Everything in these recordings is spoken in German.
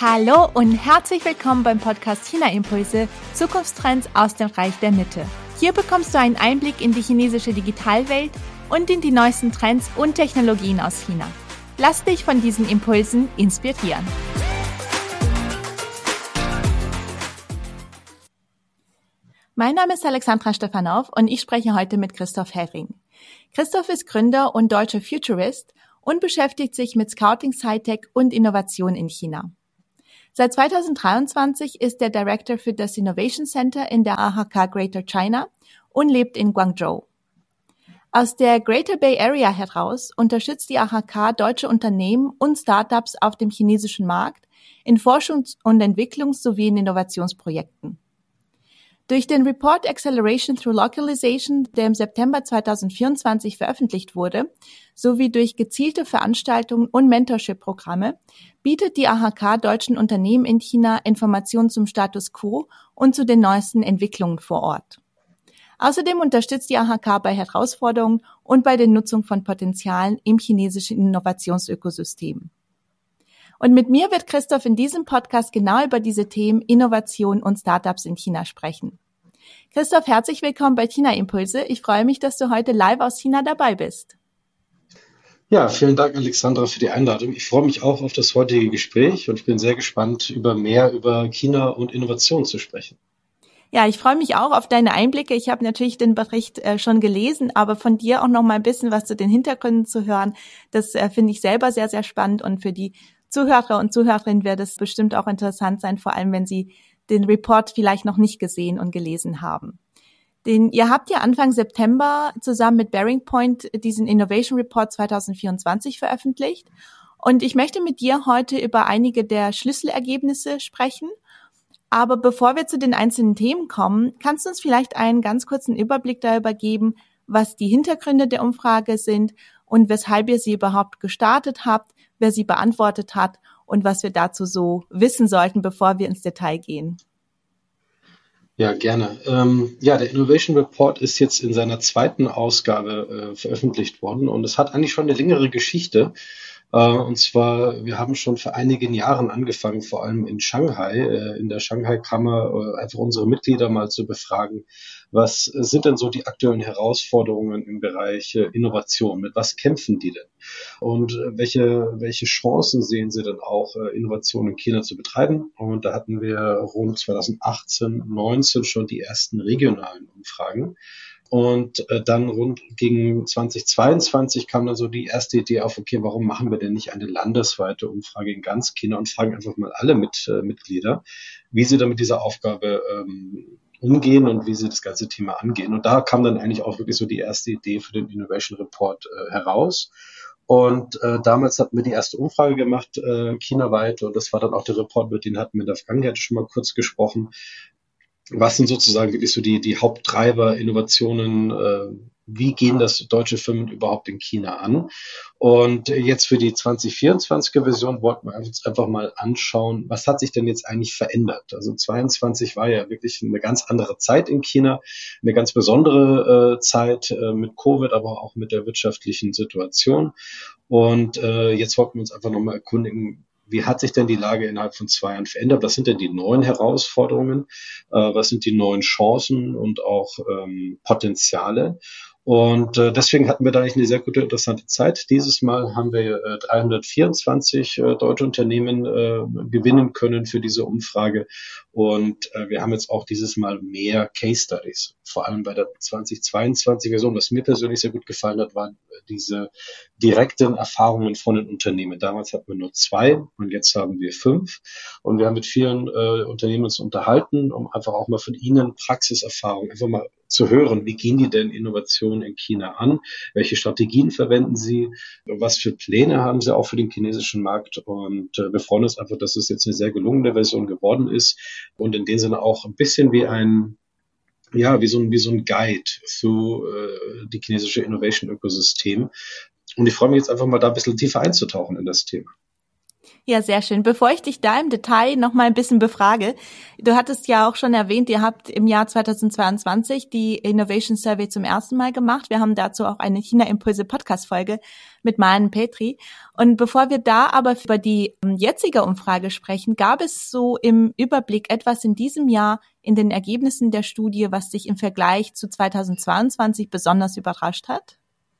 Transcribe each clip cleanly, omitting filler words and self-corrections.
Hallo und herzlich willkommen beim Podcast China Impulse, Zukunftstrends aus dem Reich der Mitte. Hier bekommst du einen Einblick in die chinesische Digitalwelt und in die neuesten Trends und Technologien aus China. Lass dich von diesen Impulsen inspirieren. Mein Name ist Alexandra Stefanow und ich spreche heute mit Christoph Herring. Christoph ist Gründer und deutscher Futurist und beschäftigt sich mit Scouting, Sci-Tech und Innovation in China. Seit 2023 ist er Director für das Innovation Center in der AHK Greater China und lebt in Guangzhou. Aus der Greater Bay Area heraus unterstützt die AHK deutsche Unternehmen und Startups auf dem chinesischen Markt in Forschungs- und Entwicklungs- sowie in Innovationsprojekten. Durch den Report Acceleration through Localization, der im September 2024 veröffentlicht wurde, sowie durch gezielte Veranstaltungen und Mentorship-Programme bietet die AHK deutschen Unternehmen in China Informationen zum Status quo und zu den neuesten Entwicklungen vor Ort. Außerdem unterstützt die AHK bei Herausforderungen und bei der Nutzung von Potenzialen im chinesischen Innovationsökosystem. Und mit mir wird Christoph in diesem Podcast genau über diese Themen Innovation und Startups in China sprechen. Christoph, herzlich willkommen bei China Impulse. Ich freue mich, dass du heute live aus China dabei bist. Ja, vielen Dank, Alexandra, für die Einladung. Ich freue mich auch auf das heutige Gespräch und ich bin sehr gespannt, mehr über China und Innovation zu sprechen. Ja, ich freue mich auch auf deine Einblicke. Ich habe natürlich den Bericht schon gelesen, aber von dir auch noch mal ein bisschen was zu den Hintergründen zu hören, das finde ich selber sehr, sehr spannend und für die Zuhörer und Zuhörerinnen wird es bestimmt auch interessant sein, vor allem wenn Sie den Report vielleicht noch nicht gesehen und gelesen haben. Ihr habt ja Anfang September zusammen mit Bearing Point diesen Innovation Report 2024 veröffentlicht und ich möchte mit dir heute über einige der Schlüsselergebnisse sprechen. Aber bevor wir zu den einzelnen Themen kommen, kannst du uns vielleicht einen ganz kurzen Überblick darüber geben, was die Hintergründe der Umfrage sind und weshalb ihr sie überhaupt gestartet habt, wer sie beantwortet hat und was wir dazu so wissen sollten, bevor wir ins Detail gehen. Ja, gerne. Der Innovation Report ist jetzt in seiner zweiten Ausgabe veröffentlicht worden und es hat eigentlich schon eine längere Geschichte. Und zwar, wir haben schon vor einigen Jahren angefangen, vor allem in Shanghai, in der Shanghai-Kammer, einfach unsere Mitglieder mal zu befragen, was sind denn so die aktuellen Herausforderungen im Bereich Innovation? Mit was kämpfen die denn? Und welche Chancen sehen sie denn auch, Innovation in China zu betreiben? Und da hatten wir rund 2018, 19 schon die ersten regionalen Umfragen. Und dann rund gegen 2022 kam dann so die erste Idee auf, okay, warum machen wir denn nicht eine landesweite Umfrage in ganz China und fragen einfach mal alle Mitglieder, wie sie dann mit dieser Aufgabe umgehen und wie sie das ganze Thema angehen. Und da kam dann eigentlich auch wirklich so die erste Idee für den Innovation Report heraus. Und damals hatten wir die erste Umfrage gemacht, chinaweit, und das war dann auch der Report, mit dem hatten wir in der Vergangenheit schon mal kurz gesprochen. Was sind sozusagen wirklich so die Haupttreiber, Innovationen, wie gehen das deutsche Firmen überhaupt in China an? Und jetzt für die 2024er Version wollten wir uns einfach mal anschauen, was hat sich denn jetzt eigentlich verändert? Also 22 war ja wirklich eine ganz andere Zeit in China, eine ganz besondere Zeit mit Covid, aber auch mit der wirtschaftlichen Situation. Und jetzt wollten wir uns einfach nochmal erkundigen, wie hat sich denn die Lage innerhalb von 2 Jahren verändert? Was sind denn die neuen Herausforderungen? Was sind die neuen Chancen und auch Potenziale? Und deswegen hatten wir da eigentlich eine sehr gute, interessante Zeit. Dieses Mal haben wir 324 deutsche Unternehmen gewinnen können für diese Umfrage. Und wir haben jetzt auch dieses Mal mehr Case Studies. Vor allem bei der 2022 Version, was mir persönlich sehr gut gefallen hat, waren diese direkten Erfahrungen von den Unternehmen. Damals hatten wir nur 2 und jetzt haben wir 5. Und wir haben mit vielen Unternehmen uns unterhalten, um einfach auch mal von ihnen Praxiserfahrung einfach mal zu hören, wie gehen die denn Innovationen in China an? Welche Strategien verwenden sie? Was für Pläne haben sie auch für den chinesischen Markt? Und wir freuen uns einfach, dass es jetzt eine sehr gelungene Version geworden ist und in dem Sinne auch ein bisschen wie so ein Guide für die chinesische Innovation-Ökosystem. Und ich freue mich jetzt einfach mal da ein bisschen tiefer einzutauchen in das Thema. Ja, sehr schön. Bevor ich dich da im Detail noch mal ein bisschen befrage, du hattest ja auch schon erwähnt, ihr habt im Jahr 2022 die Innovation Survey zum ersten Mal gemacht. Wir haben dazu auch eine China-Impulse-Podcast-Folge mit Maren Petri. Und bevor wir da aber über die jetzige Umfrage sprechen, gab es so im Überblick etwas in diesem Jahr in den Ergebnissen der Studie, was dich im Vergleich zu 2022 besonders überrascht hat?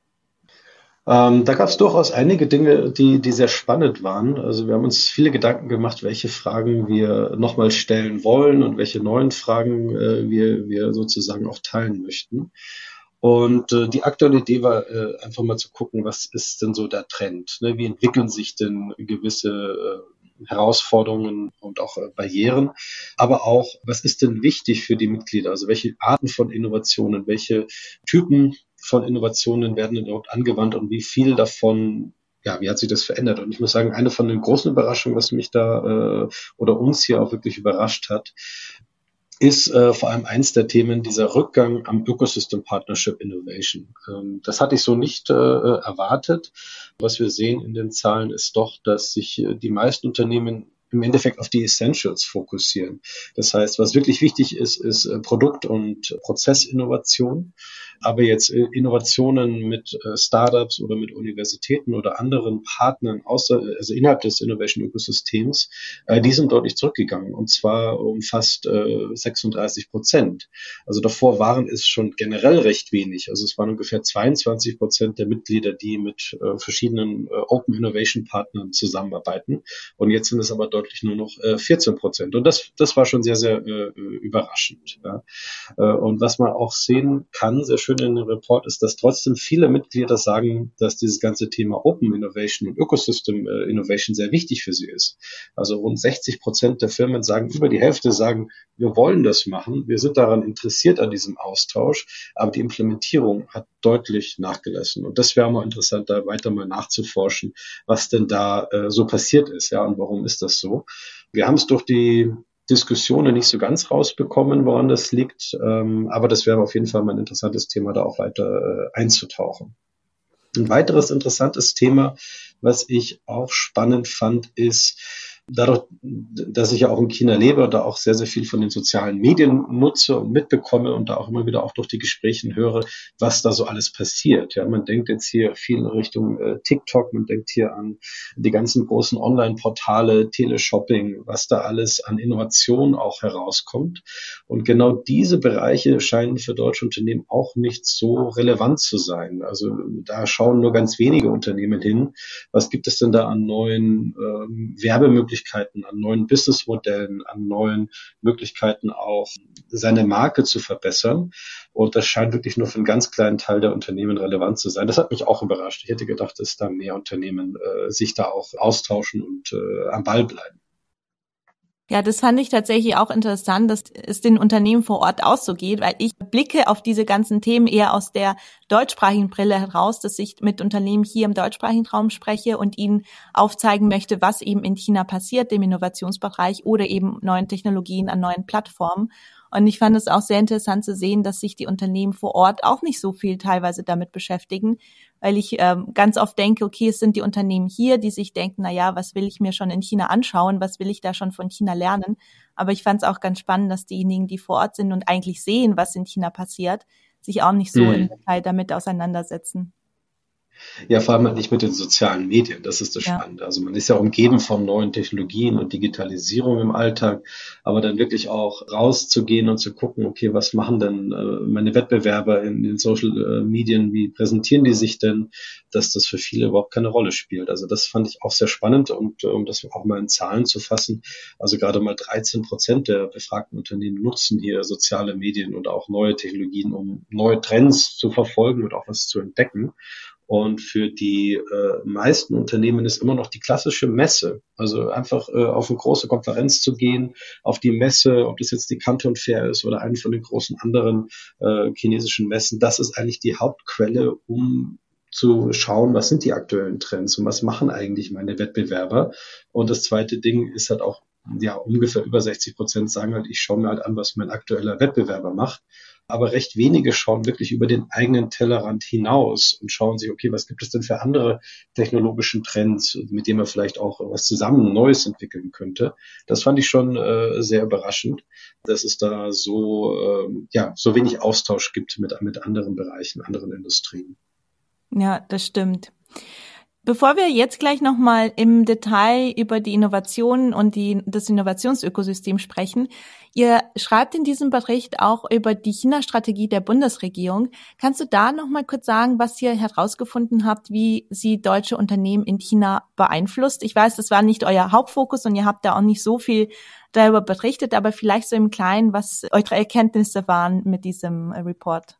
Da gab es durchaus einige Dinge, die sehr spannend waren. Also wir haben uns viele Gedanken gemacht, welche Fragen wir nochmal stellen wollen und welche neuen Fragen wir sozusagen auch teilen möchten. Und die aktuelle Idee war einfach mal zu gucken, was ist denn so der Trend? Ne? Wie entwickeln sich denn gewisse Herausforderungen und auch Barrieren? Aber auch, was ist denn wichtig für die Mitglieder? Also welche Arten von Innovationen, welche Typen von Innovationen werden denn überhaupt angewandt und wie viel davon, ja, wie hat sich das verändert? Und ich muss sagen, eine von den großen Überraschungen, was mich da oder uns hier auch wirklich überrascht hat, ist vor allem eins der Themen, dieser Rückgang am Ecosystem Partnership Innovation. Das hatte ich so nicht erwartet. Was wir sehen in den Zahlen ist doch, dass sich die meisten Unternehmen im Endeffekt auf die Essentials fokussieren. Das heißt, was wirklich wichtig ist, ist Produkt- und Prozessinnovation. Aber jetzt Innovationen mit Startups oder mit Universitäten oder anderen Partnern also innerhalb des Innovation-Ökosystems, die sind deutlich zurückgegangen, und zwar um fast 36%. Also davor waren es schon generell recht wenig. Also es waren ungefähr 22% der Mitglieder, die mit verschiedenen Open Innovation Partnern zusammenarbeiten. Und jetzt sind es aber deutlich nur noch 14%. Und das war schon sehr, sehr überraschend. Ja. Und was man auch sehen kann, sehr schön in dem Report, ist, dass trotzdem viele Mitglieder sagen, dass dieses ganze Thema Open Innovation und Ecosystem Innovation sehr wichtig für sie ist. Also rund 60% der Firmen sagen, über die Hälfte sagen, wir wollen das machen, wir sind daran interessiert an diesem Austausch, aber die Implementierung hat deutlich nachgelassen. Und das wäre mal interessant, da weiter mal nachzuforschen, was denn da so passiert ist, ja, und warum ist das so. Wir haben es durch die Diskussionen nicht so ganz rausbekommen, woran das liegt, aber das wäre auf jeden Fall mal ein interessantes Thema, da auch weiter einzutauchen. Ein weiteres interessantes Thema, was ich auch spannend fand, ist, dadurch, dass ich ja auch in China lebe und da auch sehr, sehr viel von den sozialen Medien nutze und mitbekomme und da auch immer wieder auch durch die Gespräche höre, was da so alles passiert. Ja, man denkt jetzt hier viel in Richtung TikTok, man denkt hier an die ganzen großen Online-Portale, Teleshopping, was da alles an Innovation auch herauskommt. Und genau diese Bereiche scheinen für deutsche Unternehmen auch nicht so relevant zu sein. Also da schauen nur ganz wenige Unternehmen hin. Was gibt es denn da an neuen Werbemöglichkeiten, an neuen Businessmodellen, an neuen Möglichkeiten auch seine Marke zu verbessern? Und das scheint wirklich nur für einen ganz kleinen Teil der Unternehmen relevant zu sein. Das hat mich auch überrascht. Ich hätte gedacht, dass da mehr Unternehmen sich da auch austauschen und am Ball bleiben. Ja, das fand ich tatsächlich auch interessant, dass es den Unternehmen vor Ort auch so geht, weil ich blicke auf diese ganzen Themen eher aus der deutschsprachigen Brille heraus, dass ich mit Unternehmen hier im deutschsprachigen Raum spreche und ihnen aufzeigen möchte, was eben in China passiert, im Innovationsbereich oder eben neuen Technologien an neuen Plattformen. Und ich fand es auch sehr interessant zu sehen, dass sich die Unternehmen vor Ort auch nicht so viel teilweise damit beschäftigen, weil ich ganz oft denke, okay, es sind die Unternehmen hier, die sich denken, na ja, was will ich mir schon in China anschauen, was will ich da schon von China lernen? Aber ich fand es auch ganz spannend, dass diejenigen, die vor Ort sind und eigentlich sehen, was in China passiert, sich auch nicht so im Detail damit auseinandersetzen. Ja, vor allem halt nicht mit den sozialen Medien. Das ist das Spannende. Also man ist ja umgeben von neuen Technologien und Digitalisierung im Alltag, aber dann wirklich auch rauszugehen und zu gucken, okay, was machen denn meine Wettbewerber in den Social Medien, wie präsentieren die sich denn, dass das für viele überhaupt keine Rolle spielt. Also das fand ich auch sehr spannend, und um das auch mal in Zahlen zu fassen, also gerade mal 13% der befragten Unternehmen nutzen hier soziale Medien und auch neue Technologien, um neue Trends zu verfolgen und auch was zu entdecken. Und für die meisten Unternehmen ist immer noch die klassische Messe. Also einfach auf eine große Konferenz zu gehen, auf die Messe, ob das jetzt die Canton Fair ist oder eine von den großen anderen chinesischen Messen. Das ist eigentlich die Hauptquelle, um zu schauen, was sind die aktuellen Trends und was machen eigentlich meine Wettbewerber. Und das zweite Ding ist halt auch, ja, ungefähr über 60% sagen halt, ich schaue mir halt an, was mein aktueller Wettbewerber macht. Aber recht wenige schauen wirklich über den eigenen Tellerrand hinaus und schauen sich, okay, was gibt es denn für andere technologischen Trends, mit denen man vielleicht auch was zusammen Neues entwickeln könnte. Das fand ich schon sehr überraschend, dass es da so wenig Austausch gibt mit anderen Bereichen, anderen Industrien. Ja, das stimmt. Bevor wir jetzt gleich nochmal im Detail über die Innovationen und das Innovationsökosystem sprechen, ihr schreibt in diesem Bericht auch über die China-Strategie der Bundesregierung. Kannst du da nochmal kurz sagen, was ihr herausgefunden habt, wie sie deutsche Unternehmen in China beeinflusst? Ich weiß, das war nicht euer Hauptfokus und ihr habt da auch nicht so viel darüber berichtet, aber vielleicht so im Kleinen, was eure Erkenntnisse waren mit diesem Report.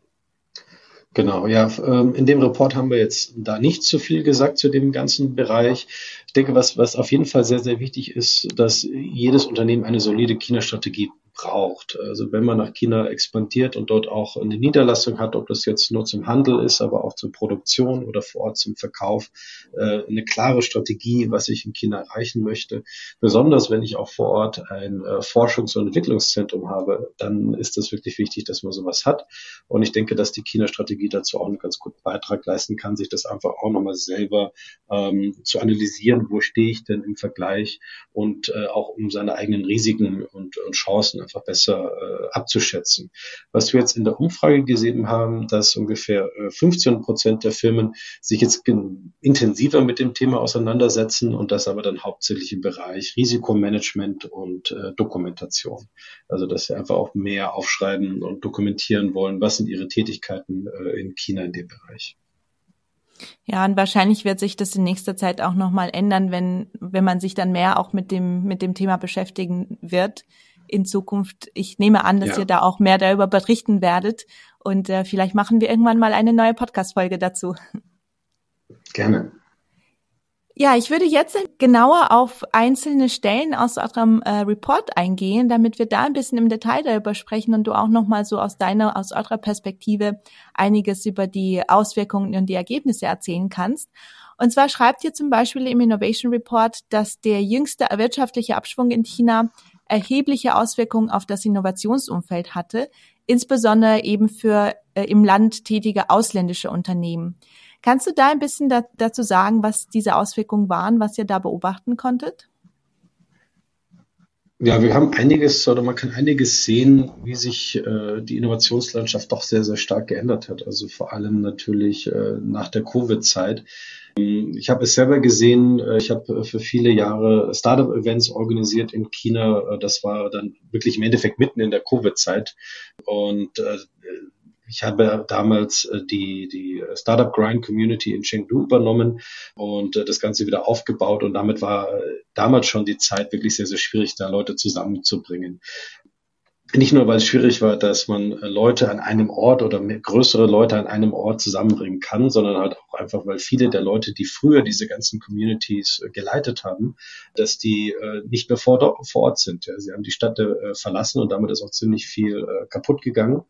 Genau, ja, in dem Report haben wir jetzt da nicht so viel gesagt zu dem ganzen Bereich. Ich denke, was auf jeden Fall sehr, sehr wichtig ist, dass jedes Unternehmen eine solide China-Strategie braucht. Also wenn man nach China expandiert und dort auch eine Niederlassung hat, ob das jetzt nur zum Handel ist, aber auch zur Produktion oder vor Ort zum Verkauf, eine klare Strategie, was ich in China erreichen möchte. Besonders wenn ich auch vor Ort ein Forschungs- und Entwicklungszentrum habe, dann ist es wirklich wichtig, dass man sowas hat. Und ich denke, dass die China-Strategie dazu auch einen ganz guten Beitrag leisten kann, sich das einfach auch nochmal selber zu analysieren, wo stehe ich denn im Vergleich und auch um seine eigenen Risiken und Chancen einfach besser abzuschätzen. Was wir jetzt in der Umfrage gesehen haben, dass ungefähr 15% der Firmen sich jetzt intensiver mit dem Thema auseinandersetzen und das aber dann hauptsächlich im Bereich Risikomanagement und Dokumentation. Also dass sie einfach auch mehr aufschreiben und dokumentieren wollen, was sind ihre Tätigkeiten in China in dem Bereich. Ja, und wahrscheinlich wird sich das in nächster Zeit auch nochmal ändern, wenn man sich dann mehr auch mit dem Thema beschäftigen wird in Zukunft. Ich nehme an, dass ihr da auch mehr darüber berichten werdet und vielleicht machen wir irgendwann mal eine neue Podcast-Folge dazu. Gerne. Ja, ich würde jetzt genauer auf einzelne Stellen aus eurem Report eingehen, damit wir da ein bisschen im Detail darüber sprechen und du auch nochmal so aus eurer Perspektive einiges über die Auswirkungen und die Ergebnisse erzählen kannst. Und zwar schreibt ihr zum Beispiel im Innovation Report, dass der jüngste wirtschaftliche Abschwung in China erhebliche Auswirkungen auf das Innovationsumfeld hatte, insbesondere eben für im Land tätige ausländische Unternehmen. Kannst du da ein bisschen dazu sagen, was diese Auswirkungen waren, was ihr da beobachten konntet? Ja, wir haben man kann einiges sehen, wie sich die Innovationslandschaft doch sehr, sehr stark geändert hat. Also vor allem natürlich nach der Covid-Zeit. Ich habe es selber gesehen, ich habe für viele Jahre Startup-Events organisiert in China. Das war dann wirklich im Endeffekt mitten in der Covid-Zeit. Und ich habe damals die Startup Grind Community in Chengdu übernommen und das Ganze wieder aufgebaut. Und damit war damals schon die Zeit wirklich sehr, sehr schwierig, da Leute zusammenzubringen. Nicht nur, weil es schwierig war, dass man Leute an einem Ort oder größere Leute an einem Ort zusammenbringen kann, sondern halt auch einfach, weil viele der Leute, die früher diese ganzen Communities geleitet haben, dass die nicht mehr vor Ort sind. Ja. Sie haben die Stadt verlassen und damit ist auch ziemlich viel kaputt gegangen.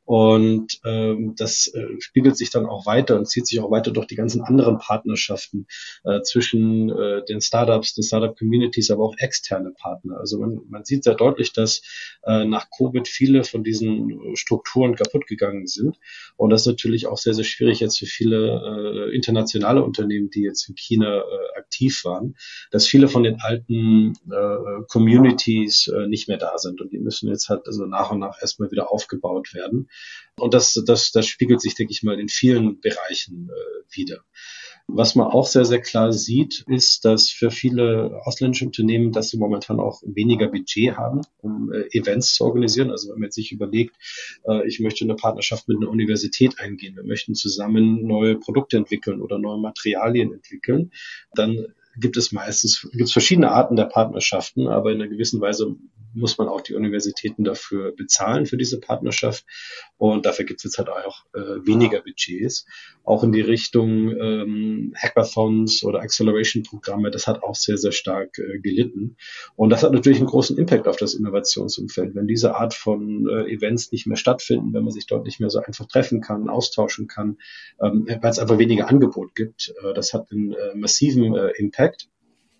Und das spiegelt sich dann auch weiter und zieht sich auch weiter durch die ganzen anderen Partnerschaften zwischen den Startups, den Startup-Communities, aber auch externe Partner. Also man sieht sehr deutlich, dass nach Covid viele von diesen Strukturen kaputt gegangen sind. Und das ist natürlich auch sehr, sehr schwierig jetzt für viele internationale Unternehmen, die jetzt in China aktiv waren, dass viele von den alten Communities nicht mehr da sind. Und die müssen jetzt halt also nach und nach erstmal wieder aufgebaut werden. Und das spiegelt sich, denke ich mal, in vielen Bereichen wieder. Was man auch sehr, sehr klar sieht, ist, dass für viele ausländische Unternehmen, dass sie momentan auch weniger Budget haben, um Events zu organisieren. Also wenn man jetzt sich überlegt, ich möchte eine Partnerschaft mit einer Universität eingehen, wir möchten zusammen neue Produkte entwickeln oder neue Materialien entwickeln, dann gibt es verschiedene Arten der Partnerschaften, aber in einer gewissen Weise muss man auch die Universitäten dafür bezahlen für diese Partnerschaft. Und dafür gibt es jetzt halt auch weniger Budgets. Auch in die Richtung Hackathons oder Acceleration-Programme, das hat auch sehr, sehr stark gelitten. Und das hat natürlich einen großen Impact auf das Innovationsumfeld. Wenn diese Art von Events nicht mehr stattfinden, wenn man sich dort nicht mehr so einfach treffen kann, austauschen kann, weil es einfach weniger Angebot gibt, das hat einen massiven Impact.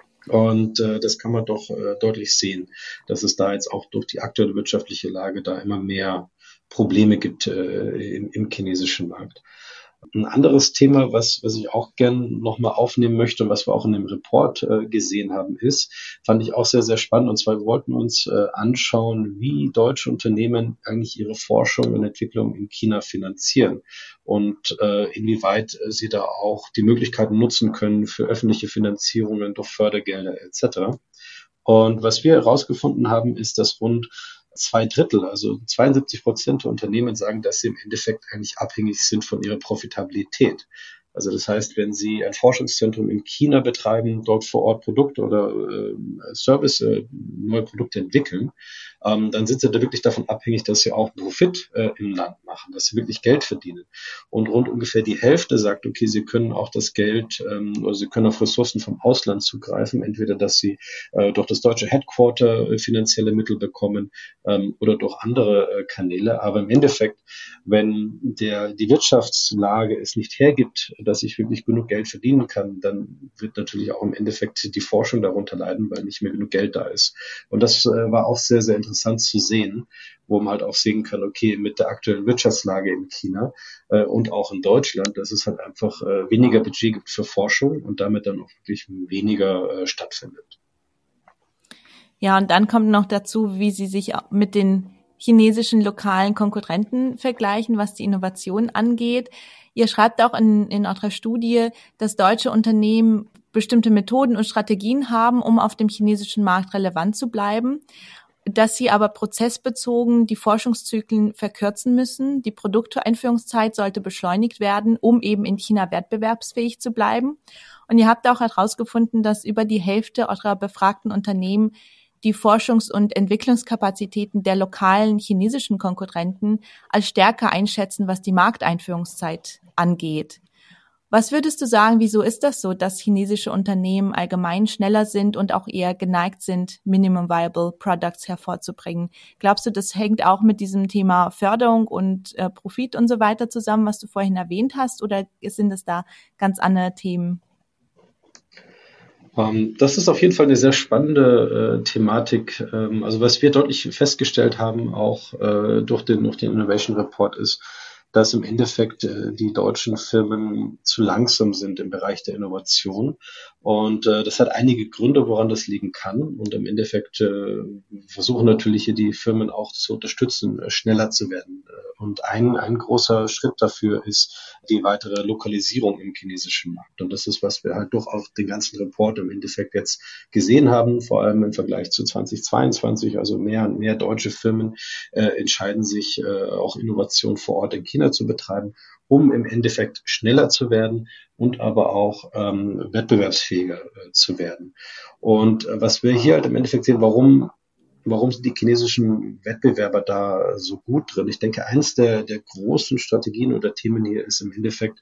Und das kann man doch deutlich sehen, dass es da jetzt auch durch die aktuelle wirtschaftliche Lage da immer mehr Probleme gibt im chinesischen Markt. Ein anderes Thema, was ich auch gern nochmal aufnehmen möchte und was wir auch in dem Report gesehen haben, fand ich auch sehr, sehr spannend. Und zwar, wir wollten uns anschauen, wie deutsche Unternehmen eigentlich ihre Forschung und Entwicklung in China finanzieren und inwieweit sie da auch die Möglichkeiten nutzen können für öffentliche Finanzierungen durch Fördergelder etc. Und was wir herausgefunden haben, ist, dass rund 2 Drittel, also 72% der Unternehmen sagen, dass sie im Endeffekt eigentlich abhängig sind von ihrer Profitabilität. Also das heißt, wenn Sie ein Forschungszentrum in China betreiben, dort vor Ort Produkte oder neue Produkte entwickeln, dann sind Sie da wirklich davon abhängig, dass Sie auch Profit im Land machen, dass Sie wirklich Geld verdienen. Und rund ungefähr die Hälfte sagt, okay, Sie können auch das Geld oder Sie können auf Ressourcen vom Ausland zugreifen, entweder dass Sie durch das deutsche Headquarter finanzielle Mittel bekommen oder durch andere Kanäle. Aber im Endeffekt, wenn die Wirtschaftslage es nicht hergibt, dass ich wirklich genug Geld verdienen kann, dann wird natürlich auch im Endeffekt die Forschung darunter leiden, weil nicht mehr genug Geld da ist. Und das war auch sehr, sehr interessant zu sehen, wo man halt auch sehen kann, okay, mit der aktuellen Wirtschaftslage in China und auch in Deutschland, dass es halt einfach weniger Budget gibt für Forschung und damit dann auch wirklich weniger stattfindet. Ja, und dann kommt noch dazu, wie Sie sich mit den chinesischen lokalen Konkurrenten vergleichen, was die Innovation angeht. Ihr schreibt auch in eurer Studie, dass deutsche Unternehmen bestimmte Methoden und Strategien haben, um auf dem chinesischen Markt relevant zu bleiben, dass sie aber prozessbezogen die Forschungszyklen verkürzen müssen. Die Produkteinführungszeit sollte beschleunigt werden, um eben in China wettbewerbsfähig zu bleiben. Und ihr habt auch herausgefunden, dass über die Hälfte eurer befragten Unternehmen die Forschungs- und Entwicklungskapazitäten der lokalen chinesischen Konkurrenten als stärker einschätzen, was die Markteinführungszeit angeht. Was würdest du sagen, wieso ist das so, dass chinesische Unternehmen allgemein schneller sind und auch eher geneigt sind, Minimum Viable Products hervorzubringen? Glaubst du, das hängt auch mit diesem Thema Förderung und Profit und so weiter zusammen, was du vorhin erwähnt hast, oder sind es da ganz andere Themen? Das ist auf jeden Fall eine sehr spannende Thematik. Also was wir deutlich festgestellt haben, auch durch den Innovation Report, ist, dass im Endeffekt die deutschen Firmen zu langsam sind im Bereich der Innovation. Und das hat einige Gründe, woran das liegen kann. Und im Endeffekt versuchen natürlich hier die Firmen auch zu unterstützen, schneller zu werden. Und ein großer Schritt dafür ist die weitere Lokalisierung im chinesischen Markt. Und das ist, was wir halt durch auch den ganzen Report im Endeffekt jetzt gesehen haben, vor allem im Vergleich zu 2022. Also mehr und mehr deutsche Firmen entscheiden sich, auch Innovation vor Ort in China zu betreiben, um im Endeffekt schneller zu werden und aber auch wettbewerbsfähiger zu werden. Und was wir hier halt im Endeffekt sehen, warum sind die chinesischen Wettbewerber da so gut drin? Ich denke, eins der großen Strategien oder Themen hier ist im Endeffekt,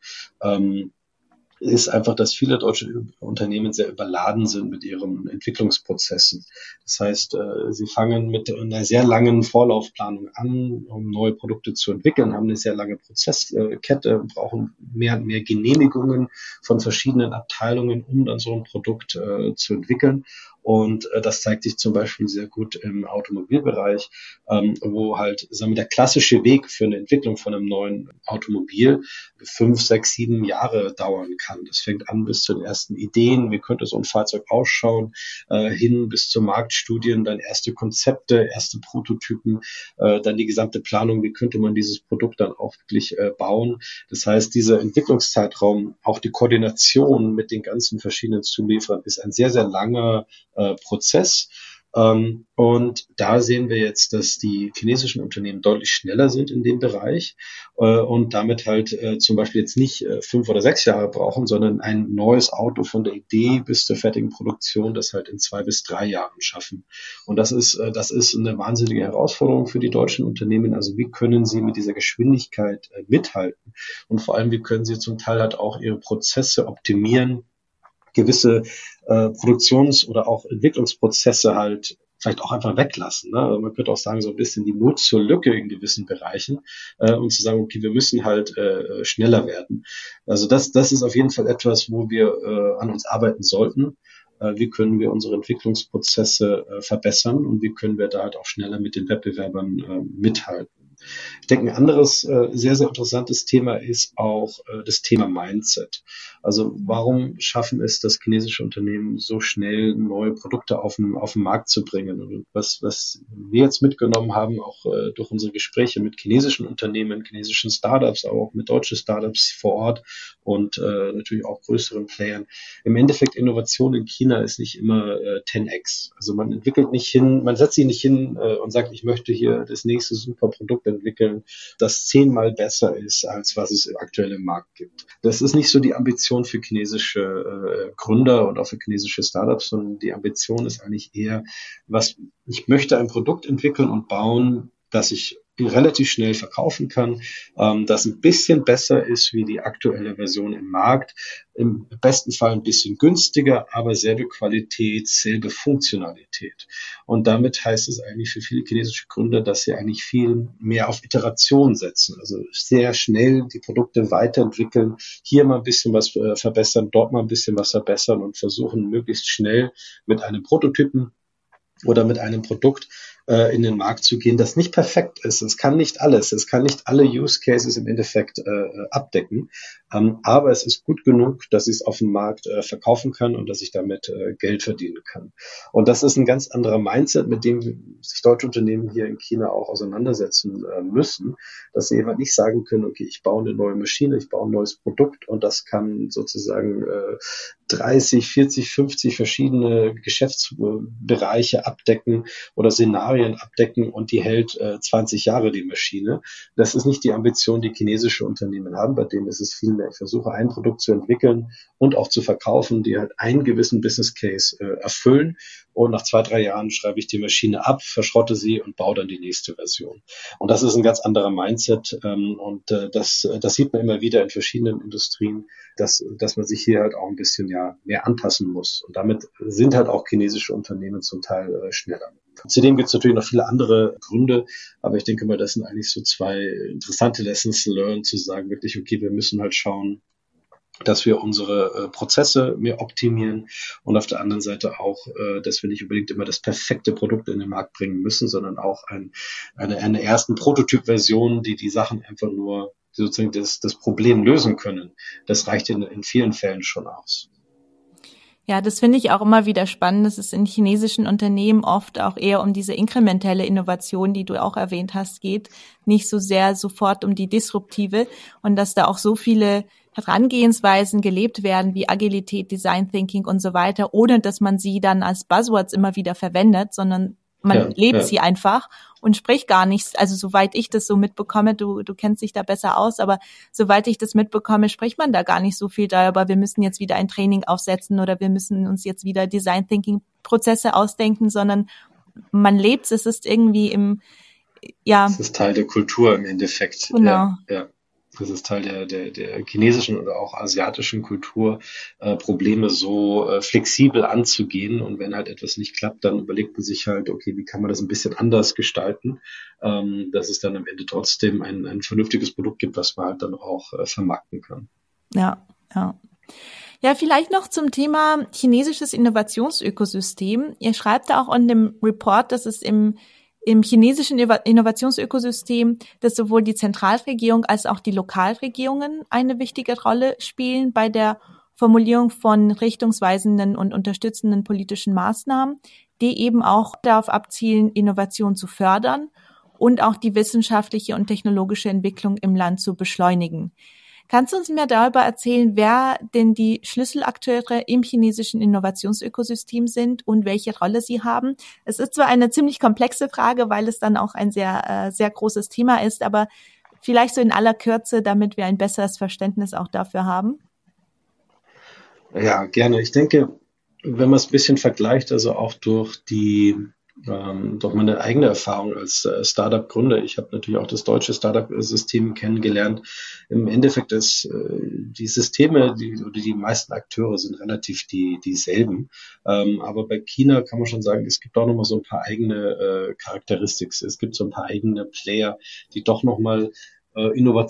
ist einfach, dass viele deutsche Unternehmen sehr überladen sind mit ihren Entwicklungsprozessen. Das heißt, sie fangen mit einer sehr langen Vorlaufplanung an, um neue Produkte zu entwickeln, haben eine sehr lange Prozesskette, brauchen mehr und mehr Genehmigungen von verschiedenen Abteilungen, um dann so ein Produkt zu entwickeln. Und das zeigt sich zum Beispiel sehr gut im Automobilbereich, wo halt, sagen wir, der klassische Weg für eine Entwicklung von einem neuen Automobil 5, 6, 7 Jahre dauern kann. Das fängt an bis zu den ersten Ideen, wie könnte so ein Fahrzeug ausschauen, hin bis zu Marktstudien, dann erste Konzepte, erste Prototypen, dann die gesamte Planung, wie könnte man dieses Produkt dann auch wirklich bauen. Das heißt, dieser Entwicklungszeitraum, auch die Koordination mit den ganzen verschiedenen Zulieferern ist ein sehr, sehr langer Prozess. Und da sehen wir jetzt, dass die chinesischen Unternehmen deutlich schneller sind in dem Bereich und damit halt zum Beispiel jetzt nicht 5 oder 6 Jahre brauchen, sondern ein neues Auto von der Idee bis zur fertigen Produktion, das halt in 2 bis 3 Jahren schaffen. Und das ist eine wahnsinnige Herausforderung für die deutschen Unternehmen. Also wie können sie mit dieser Geschwindigkeit mithalten? Und vor allem, wie können sie zum Teil halt auch ihre Prozesse optimieren, gewisse Produktions- oder auch Entwicklungsprozesse halt vielleicht auch einfach weglassen. Ne? Also man könnte auch sagen, so ein bisschen die Not zur Lücke in gewissen Bereichen und zu sagen, okay, wir müssen halt schneller werden. Also das ist auf jeden Fall etwas, wo wir an uns arbeiten sollten. Wie können wir unsere Entwicklungsprozesse verbessern und wie können wir da halt auch schneller mit den Wettbewerbern mithalten. Ich denke, ein anderes sehr, sehr interessantes Thema ist auch das Thema Mindset. Also warum schaffen es das chinesische Unternehmen so schnell, neue Produkte auf den Markt zu bringen? Und was wir jetzt mitgenommen haben, auch durch unsere Gespräche mit chinesischen Unternehmen, chinesischen Startups, aber auch mit deutschen Startups vor Ort und natürlich auch größeren Playern. Im Endeffekt, Innovation in China ist nicht immer 10x. Also man entwickelt nicht hin, man setzt sich nicht hin und sagt, ich möchte hier das nächste super Produkt entwickeln, das 10-mal besser ist, als was es aktuell im Markt gibt. Das ist nicht so die Ambition für chinesische Gründer und auch für chinesische Startups, sondern die Ambition ist eigentlich eher, ich möchte ein Produkt entwickeln und bauen, das ich relativ schnell verkaufen kann, das ein bisschen besser ist wie die aktuelle Version im Markt. Im besten Fall ein bisschen günstiger, aber selbe Qualität, selbe Funktionalität. Und damit heißt es eigentlich für viele chinesische Gründer, dass sie eigentlich viel mehr auf Iteration setzen. Also sehr schnell die Produkte weiterentwickeln, hier mal ein bisschen was verbessern, dort mal ein bisschen was verbessern und versuchen möglichst schnell mit einem Prototypen oder mit einem Produkt in den Markt zu gehen, das nicht perfekt ist. Es kann nicht alles. Es kann nicht alle Use Cases im Endeffekt abdecken. Aber es ist gut genug, dass ich es auf dem Markt verkaufen kann und dass ich damit Geld verdienen kann. Und das ist ein ganz anderer Mindset, mit dem sich deutsche Unternehmen hier in China auch auseinandersetzen müssen, dass sie eben nicht sagen können, okay, ich baue eine neue Maschine, ich baue ein neues Produkt und das kann sozusagen 30, 40, 50 verschiedene Geschäftsbereiche abdecken oder Szenarien abdecken und die hält 20 Jahre, die Maschine. Das ist nicht die Ambition, die chinesische Unternehmen haben. Bei denen ist es vielmehr, ich versuche ein Produkt zu entwickeln und auch zu verkaufen, die halt einen gewissen Business Case erfüllen und nach 2, 3 Jahren schreibe ich die Maschine ab, verschrotte sie und baue dann die nächste Version. Und das ist ein ganz anderer Mindset und das sieht man immer wieder in verschiedenen Industrien, dass man sich hier halt auch ein bisschen mehr anpassen muss. Und damit sind halt auch chinesische Unternehmen zum Teil schneller. Zudem gibt es natürlich noch viele andere Gründe, aber ich denke mal, das sind eigentlich so 2 interessante Lessons learned, zu sagen wirklich, okay, wir müssen halt schauen, dass wir unsere Prozesse mehr optimieren und auf der anderen Seite auch, dass wir nicht unbedingt immer das perfekte Produkt in den Markt bringen müssen, sondern auch eine ersten Prototyp-Version, die Sachen einfach nur sozusagen das Problem lösen können. Das reicht in vielen Fällen schon aus. Ja, das finde ich auch immer wieder spannend, dass es in chinesischen Unternehmen oft auch eher um diese inkrementelle Innovation, die du auch erwähnt hast, geht, nicht so sehr sofort um die disruptive und dass da auch so viele Herangehensweisen gelebt werden wie Agilität, Design Thinking und so weiter, ohne dass man sie dann als Buzzwords immer wieder verwendet, sondern man lebt sie einfach und spricht gar nichts. Also soweit ich das so mitbekomme, du kennst dich da besser aus, aber soweit ich das mitbekomme, spricht man da gar nicht so viel darüber. Wir müssen jetzt wieder ein Training aufsetzen oder wir müssen uns jetzt wieder Design Thinking Prozesse ausdenken, sondern man lebt es. Es ist irgendwie Es ist Teil der Kultur im Endeffekt. Genau. Ja. Das ist Teil der chinesischen oder auch asiatischen Kultur, Probleme so flexibel anzugehen. Und wenn halt etwas nicht klappt, dann überlegt man sich halt, okay, wie kann man das ein bisschen anders gestalten, dass es dann am Ende trotzdem ein vernünftiges Produkt gibt, was man halt dann auch vermarkten kann. Ja. Ja, vielleicht noch zum Thema chinesisches Innovationsökosystem. Ihr schreibt da auch in dem Report, dass es im chinesischen Innovationsökosystem, dass sowohl die Zentralregierung als auch die Lokalregierungen eine wichtige Rolle spielen bei der Formulierung von richtungsweisenden und unterstützenden politischen Maßnahmen, die eben auch darauf abzielen, Innovation zu fördern und auch die wissenschaftliche und technologische Entwicklung im Land zu beschleunigen. Kannst du uns mehr darüber erzählen, wer denn die Schlüsselakteure im chinesischen Innovationsökosystem sind und welche Rolle sie haben? Es ist zwar eine ziemlich komplexe Frage, weil es dann auch ein sehr, sehr großes Thema ist, aber vielleicht so in aller Kürze, damit wir ein besseres Verständnis auch dafür haben. Ja, gerne. Ich denke, wenn man es ein bisschen vergleicht, also auch durch meine eigene Erfahrung als Startup-Gründer. Ich habe natürlich auch das deutsche Startup-System kennengelernt. Im Endeffekt ist die Systeme, die meisten Akteure sind relativ dieselben. Aber bei China kann man schon sagen, es gibt auch nochmal so ein paar eigene Charakteristik. Es gibt so ein paar eigene Player, die doch nochmal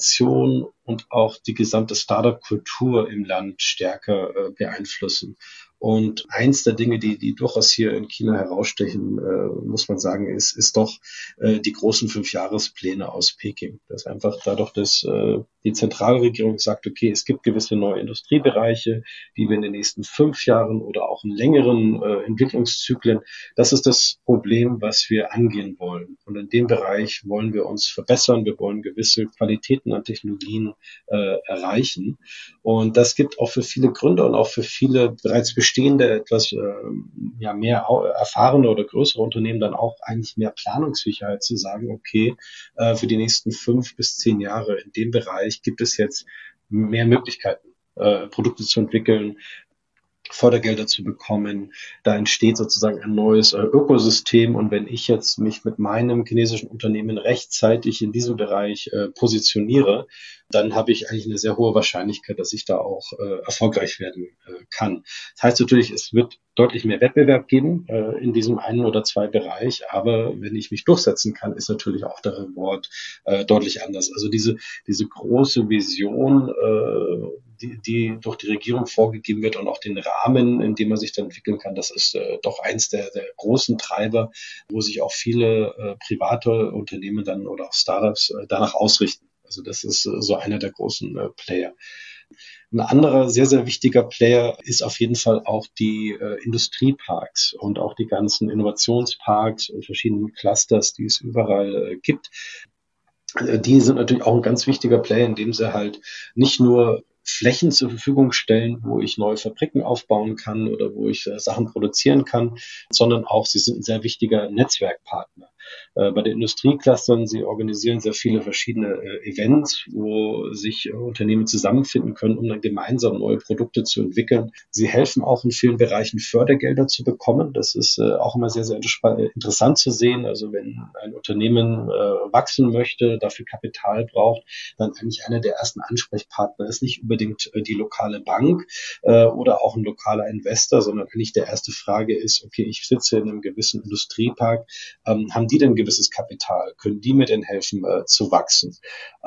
Innovation und auch die gesamte Startup-Kultur im Land stärker beeinflussen. Und eins der Dinge, die durchaus hier in China herausstechen, muss man sagen, ist doch die großen 5-Jahrespläne aus Peking. Das einfach dadurch, dass die Zentralregierung sagt, okay, es gibt gewisse neue Industriebereiche, die wir in den nächsten 5 Jahren oder auch in längeren Entwicklungszyklen, das ist das Problem, was wir angehen wollen. Und in dem Bereich wollen wir uns verbessern. Wir wollen gewisse Qualitäten an Technologien erreichen. Und das gibt auch für viele Gründer und auch für viele bereits bestehende, etwas mehr erfahrene oder größere Unternehmen dann auch eigentlich mehr Planungssicherheit zu sagen, okay, für die nächsten 5 bis 10 Jahre in dem Bereich gibt es jetzt mehr Möglichkeiten, Produkte zu entwickeln, Fördergelder zu bekommen. Da entsteht sozusagen ein neues Ökosystem. Und wenn ich jetzt mich mit meinem chinesischen Unternehmen rechtzeitig in diesem Bereich positioniere, dann habe ich eigentlich eine sehr hohe Wahrscheinlichkeit, dass ich da auch erfolgreich werden kann. Das heißt natürlich, es wird deutlich mehr Wettbewerb geben in diesem einen oder zwei Bereich, aber wenn ich mich durchsetzen kann, ist natürlich auch der Reward deutlich anders. Also diese große Vision, die durch die Regierung vorgegeben wird und auch den Rahmen, in dem man sich dann entwickeln kann, das ist doch eins der großen Treiber, wo sich auch viele private Unternehmen dann oder auch Startups danach ausrichten. Also das ist so einer der großen Player. Ein anderer sehr, sehr wichtiger Player ist auf jeden Fall auch die Industrieparks und auch die ganzen Innovationsparks und verschiedenen Clusters, die es überall gibt. Die sind natürlich auch ein ganz wichtiger Player, indem sie halt nicht nur Flächen zur Verfügung stellen, wo ich neue Fabriken aufbauen kann oder wo ich Sachen produzieren kann, sondern auch sie sind ein sehr wichtiger Netzwerkpartner. Bei den Industrieclustern, sie organisieren sehr viele verschiedene Events, wo sich Unternehmen zusammenfinden können, um dann gemeinsam neue Produkte zu entwickeln. Sie helfen auch in vielen Bereichen Fördergelder zu bekommen. Das ist auch immer sehr, sehr interessant zu sehen. Also wenn ein Unternehmen wachsen möchte, dafür Kapital braucht, dann eigentlich einer der ersten Ansprechpartner ist nicht unbedingt die lokale Bank oder auch ein lokaler Investor, sondern eigentlich der erste Frage ist, okay, ich sitze in einem gewissen Industriepark, haben die denn gewisses Kapital? Können die mir denn helfen zu wachsen?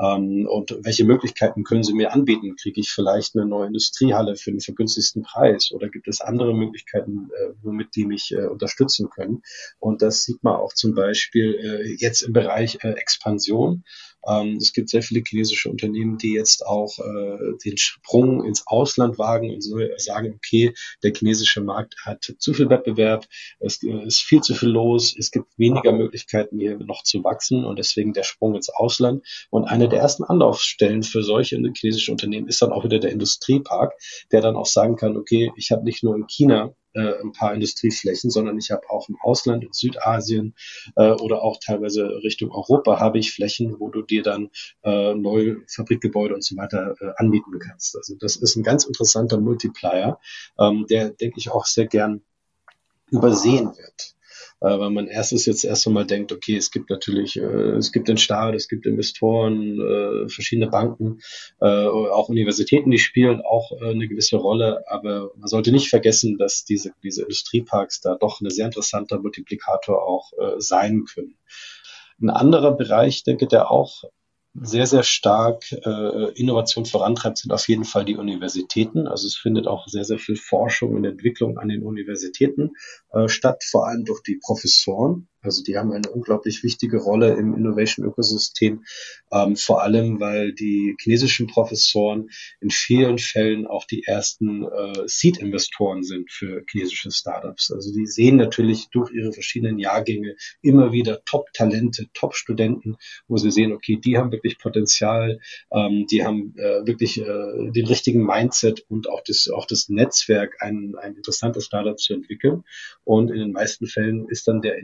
Und welche Möglichkeiten können sie mir anbieten? Kriege ich vielleicht eine neue Industriehalle für den vergünstigsten Preis? Oder gibt es andere Möglichkeiten, womit die mich unterstützen können? Und das sieht man auch zum Beispiel jetzt im Bereich Expansion. Es gibt sehr viele chinesische Unternehmen, die jetzt auch den Sprung ins Ausland wagen und so sagen, okay, der chinesische Markt hat zu viel Wettbewerb, es ist viel zu viel los, es gibt weniger Möglichkeiten hier noch zu wachsen und deswegen der Sprung ins Ausland. Und eine der ersten Anlaufstellen für solche chinesische Unternehmen ist dann auch wieder der Industriepark, der dann auch sagen kann, okay, ich habe nicht nur in China ein paar Industrieflächen, sondern ich habe auch im Ausland, in Südasien oder auch teilweise Richtung Europa habe ich Flächen, wo du dir dann neue Fabrikgebäude und so weiter anbieten kannst. Also das ist ein ganz interessanter Multiplier, der, denke ich, auch sehr gern übersehen wird. Weil man jetzt erst einmal denkt, okay, es gibt natürlich, es gibt den Staat, es gibt Investoren, verschiedene Banken, auch Universitäten, die spielen auch eine gewisse Rolle, aber man sollte nicht vergessen, dass diese Industrieparks da doch ein sehr interessanter Multiplikator auch sein können. Ein anderer Bereich, denke, der auch sehr, sehr stark Innovation vorantreibt, sind auf jeden Fall die Universitäten. Also es findet auch sehr, sehr viel Forschung und Entwicklung an den Universitäten statt, vor allem durch die Professoren. Also die haben eine unglaublich wichtige Rolle im Innovation-Ökosystem, vor allem, weil die chinesischen Professoren in vielen Fällen auch die ersten Seed-Investoren sind für chinesische Startups. Also die sehen natürlich durch ihre verschiedenen Jahrgänge immer wieder Top-Talente, Top-Studenten, wo sie sehen, okay, die haben wirklich Potenzial, die haben wirklich den richtigen Mindset und auch das Netzwerk, ein interessantes Startup zu entwickeln. Und in den meisten Fällen ist dann der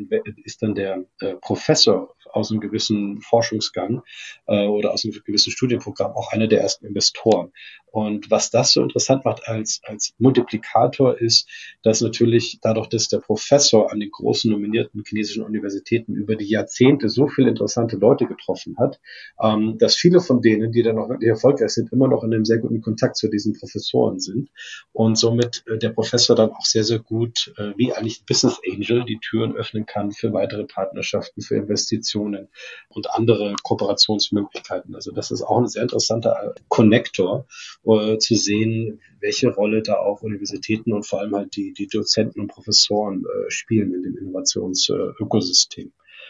Professor aus einem gewissen Forschungsgang oder aus einem gewissen Studienprogramm auch einer der ersten Investoren. Und was das so interessant macht als Multiplikator ist, dass natürlich dadurch, dass der Professor an den großen nominierten chinesischen Universitäten über die Jahrzehnte so viele interessante Leute getroffen hat, dass viele von denen, die dann auch wirklich erfolgreich sind, immer noch in einem sehr guten Kontakt zu diesen Professoren sind und somit der Professor dann auch sehr, sehr gut wie eigentlich ein Business Angel die Türen öffnen kann für weitere Partnerschaften, für Investitionen Innovationen und andere Kooperationsmöglichkeiten. Also das ist auch ein sehr interessanter Connector, zu sehen, welche Rolle da auch Universitäten und vor allem halt die Dozenten und Professoren spielen in dem Innovationsökosystem.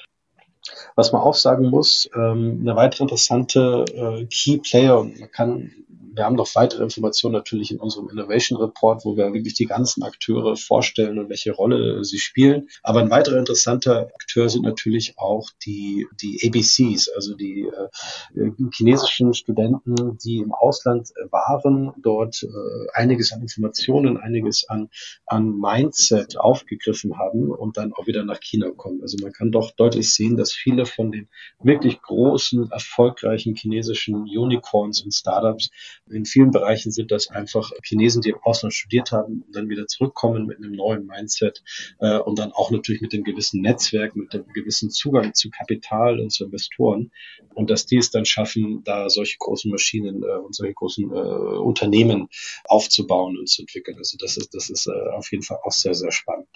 Was man auch sagen muss, eine weitere interessante Key Player, und wir haben noch weitere Informationen natürlich in unserem Innovation Report, wo wir wirklich die ganzen Akteure vorstellen und welche Rolle sie spielen. Aber ein weiterer interessanter Akteur sind natürlich auch die ABCs, also die chinesischen Studenten, die im Ausland waren, dort einiges an Informationen, einiges an Mindset aufgegriffen haben und dann auch wieder nach China kommen. Also man kann doch deutlich sehen, dass viele von den wirklich großen, erfolgreichen chinesischen Unicorns und Startups, in vielen Bereichen sind das einfach Chinesen, die im Ausland studiert haben und dann wieder zurückkommen mit einem neuen Mindset und dann auch natürlich mit dem gewissen Netzwerk, mit dem gewissen Zugang zu Kapital und zu Investoren, und dass die es dann schaffen, da solche großen Maschinen und solche großen Unternehmen aufzubauen und zu entwickeln. Also das ist auf jeden Fall auch sehr, sehr spannend.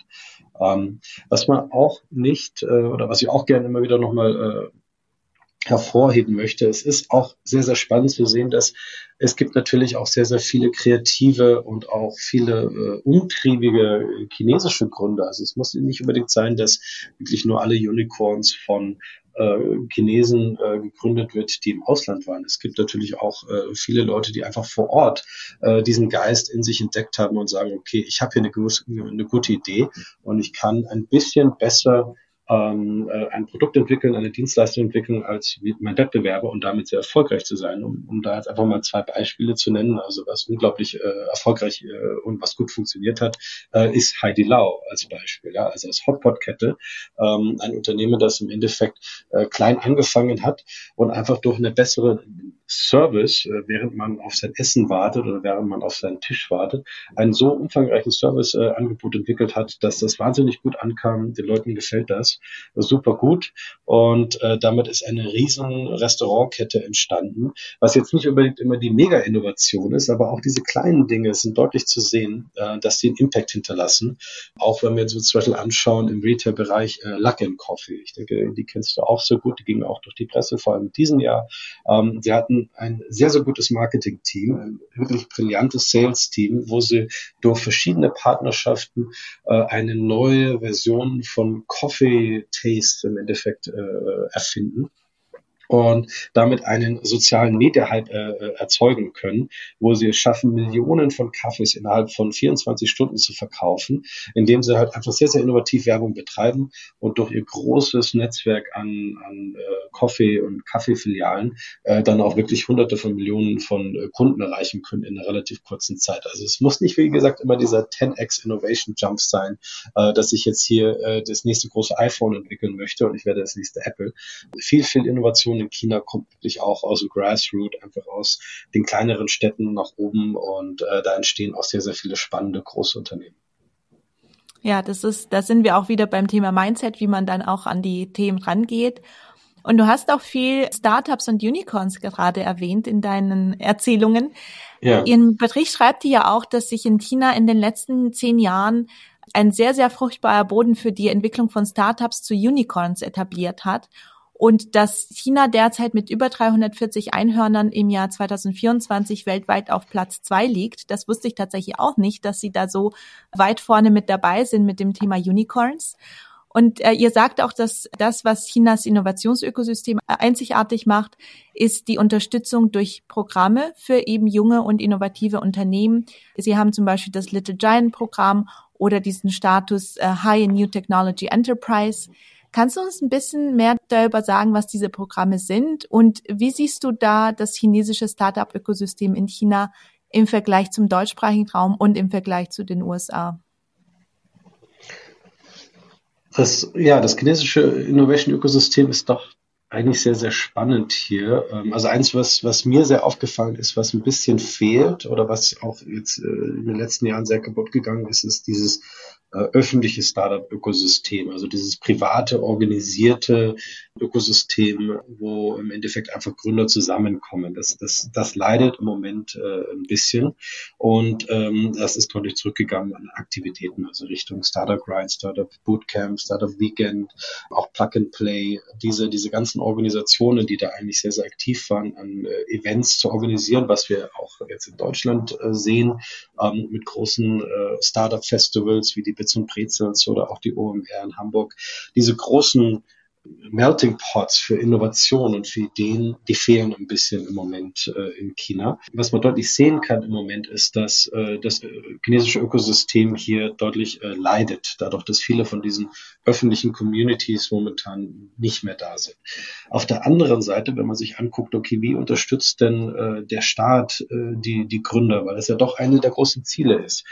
Was man auch nicht oder was ich auch gerne immer wieder nochmal hervorheben möchte. Es ist auch sehr, sehr spannend zu sehen, dass es gibt natürlich auch sehr, sehr viele kreative und auch viele umtriebige chinesische Gründer. Also es muss nicht unbedingt sein, dass wirklich nur alle Unicorns von Chinesen gegründet wird, die im Ausland waren. Es gibt natürlich auch viele Leute, die einfach vor Ort diesen Geist in sich entdeckt haben und sagen, okay, ich habe hier eine gute Idee und ich kann ein bisschen besser ein Produkt entwickeln, eine Dienstleistung entwickeln als mein Wettbewerber und damit sehr erfolgreich zu sein. Um da jetzt einfach mal 2 Beispiele zu nennen, also was unglaublich erfolgreich und was gut funktioniert hat, ist Haidilao als Beispiel, ja, also als Hotpot-Kette, ein Unternehmen, das im Endeffekt klein angefangen hat und einfach durch eine bessere Service, während man auf sein Essen wartet oder während man auf seinen Tisch wartet, ein so umfangreiches Serviceangebot entwickelt hat, dass das wahnsinnig gut ankam, den Leuten gefällt das super gut, und damit ist eine riesen Restaurantkette entstanden, was jetzt nicht unbedingt immer die Mega-Innovation ist, aber auch diese kleinen Dinge sind deutlich zu sehen, dass die einen Impact hinterlassen, auch wenn wir uns zum Beispiel anschauen im Retail-Bereich Luckin Coffee, ich denke, die kennst du auch so gut, die gingen auch durch die Presse, vor allem in diesem Jahr. Sie hatten ein sehr, sehr gutes Marketing-Team, ein wirklich brillantes Sales-Team, wo sie durch verschiedene Partnerschaften eine neue Version von Coffee Taste im Endeffekt erfinden und damit einen sozialen Media-Hype erzeugen können, wo sie es schaffen, Millionen von Kaffees innerhalb von 24 Stunden zu verkaufen, indem sie halt einfach sehr, sehr innovativ Werbung betreiben und durch ihr großes Netzwerk an Coffee- und Kaffeefilialen dann auch wirklich Hunderte von Millionen von Kunden erreichen können in einer relativ kurzen Zeit. Also es muss nicht, wie gesagt, immer dieser 10x Innovation Jump sein, dass ich jetzt hier das nächste große iPhone entwickeln möchte und ich werde das nächste Apple. Viel Innovation in China kommt wirklich auch aus dem Grassroot, einfach aus den kleineren Städten nach oben, und da entstehen auch sehr, sehr viele spannende große Unternehmen. Ja, da sind wir auch wieder beim Thema Mindset, wie man dann auch an die Themen rangeht. Und du hast auch viel Startups und Unicorns gerade erwähnt in deinen Erzählungen. Ja. Im Bericht schreibt ihr ja auch, dass sich in China in den letzten 10 Jahren ein sehr, sehr fruchtbarer Boden für die Entwicklung von Startups zu Unicorns etabliert hat. Und dass China derzeit mit über 340 Einhörnern im Jahr 2024 weltweit auf Platz 2 liegt. Das wusste ich tatsächlich auch nicht, dass sie da so weit vorne mit dabei sind mit dem Thema Unicorns. Und ihr sagt auch, dass das, was Chinas Innovationsökosystem einzigartig macht, ist die Unterstützung durch Programme für eben junge und innovative Unternehmen. Sie haben zum Beispiel das Little Giant Programm oder diesen Status High New Technology Enterprise. Kannst du uns ein bisschen mehr darüber sagen, was diese Programme sind, und wie siehst du da das chinesische Startup-Ökosystem in China im Vergleich zum deutschsprachigen Raum und im Vergleich zu den USA? Das chinesische Innovation-Ökosystem ist doch eigentlich sehr, sehr spannend hier. Also eins, was mir sehr aufgefallen ist, was ein bisschen fehlt oder was auch jetzt in den letzten Jahren sehr kaputt gegangen ist, ist dieses öffentliche Startup-Ökosystem, also dieses private, organisierte Ökosystem, wo im Endeffekt einfach Gründer zusammenkommen. Das leidet im Moment ein bisschen und das ist deutlich zurückgegangen an Aktivitäten, also Richtung Startup Grind, Startup Bootcamp, Startup Weekend, auch Plug and Play, diese ganzen Organisationen, die da eigentlich sehr, sehr aktiv waren, an Events zu organisieren, was wir auch jetzt in Deutschland sehen, mit großen Startup-Festivals wie die Bits und Brezels oder auch die OMR in Hamburg. Diese großen Melting Pots für Innovation und für Ideen, die fehlen ein bisschen im Moment in China. Was man deutlich sehen kann im Moment ist, dass das chinesische Ökosystem hier deutlich leidet, dadurch, dass viele von diesen öffentlichen Communities momentan nicht mehr da sind. Auf der anderen Seite, wenn man sich anguckt, okay, wie unterstützt denn der Staat die Gründer, weil das ja doch eine der großen Ziele ist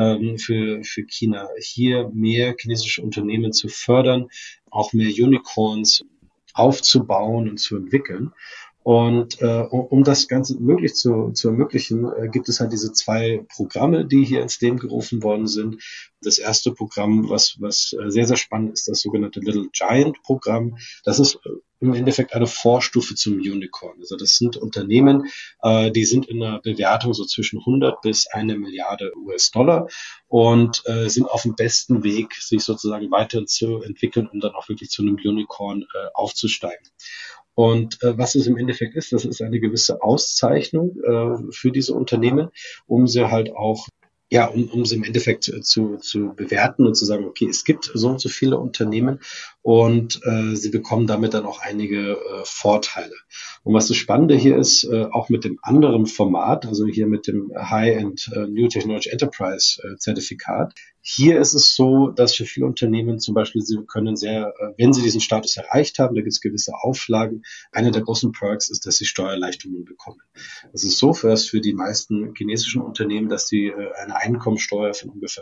für China, hier mehr chinesische Unternehmen zu fördern, auch mehr Unicorns aufzubauen und zu entwickeln. Und um das Ganze möglich zu ermöglichen, gibt es halt diese 2 Programme, die hier ins Leben gerufen worden sind. Das erste Programm, was sehr, sehr spannend ist, das sogenannte Little Giant Programm. Das ist im Endeffekt eine Vorstufe zum Unicorn. Also das sind Unternehmen, die sind in einer Bewertung so zwischen 100 bis 1 Milliarde US-Dollar und sind auf dem besten Weg, sich sozusagen weiterzuentwickeln, um dann auch wirklich zu einem Unicorn aufzusteigen. Und was es im Endeffekt ist, das ist eine gewisse Auszeichnung für diese Unternehmen, um sie halt auch um sie im Endeffekt zu bewerten und zu sagen, okay, es gibt so und so viele Unternehmen und sie bekommen damit dann auch einige Vorteile. Und was das Spannende hier ist, auch mit dem anderen Format, also hier mit dem High-End New Technology Enterprise Zertifikat, hier ist es so, dass für viele Unternehmen zum Beispiel, sie können wenn sie diesen Status erreicht haben, da gibt es gewisse Auflagen. Eine der großen Perks ist, dass sie Steuererleichterungen bekommen. Es ist so für die meisten chinesischen Unternehmen, dass sie eine Einkommensteuer von ungefähr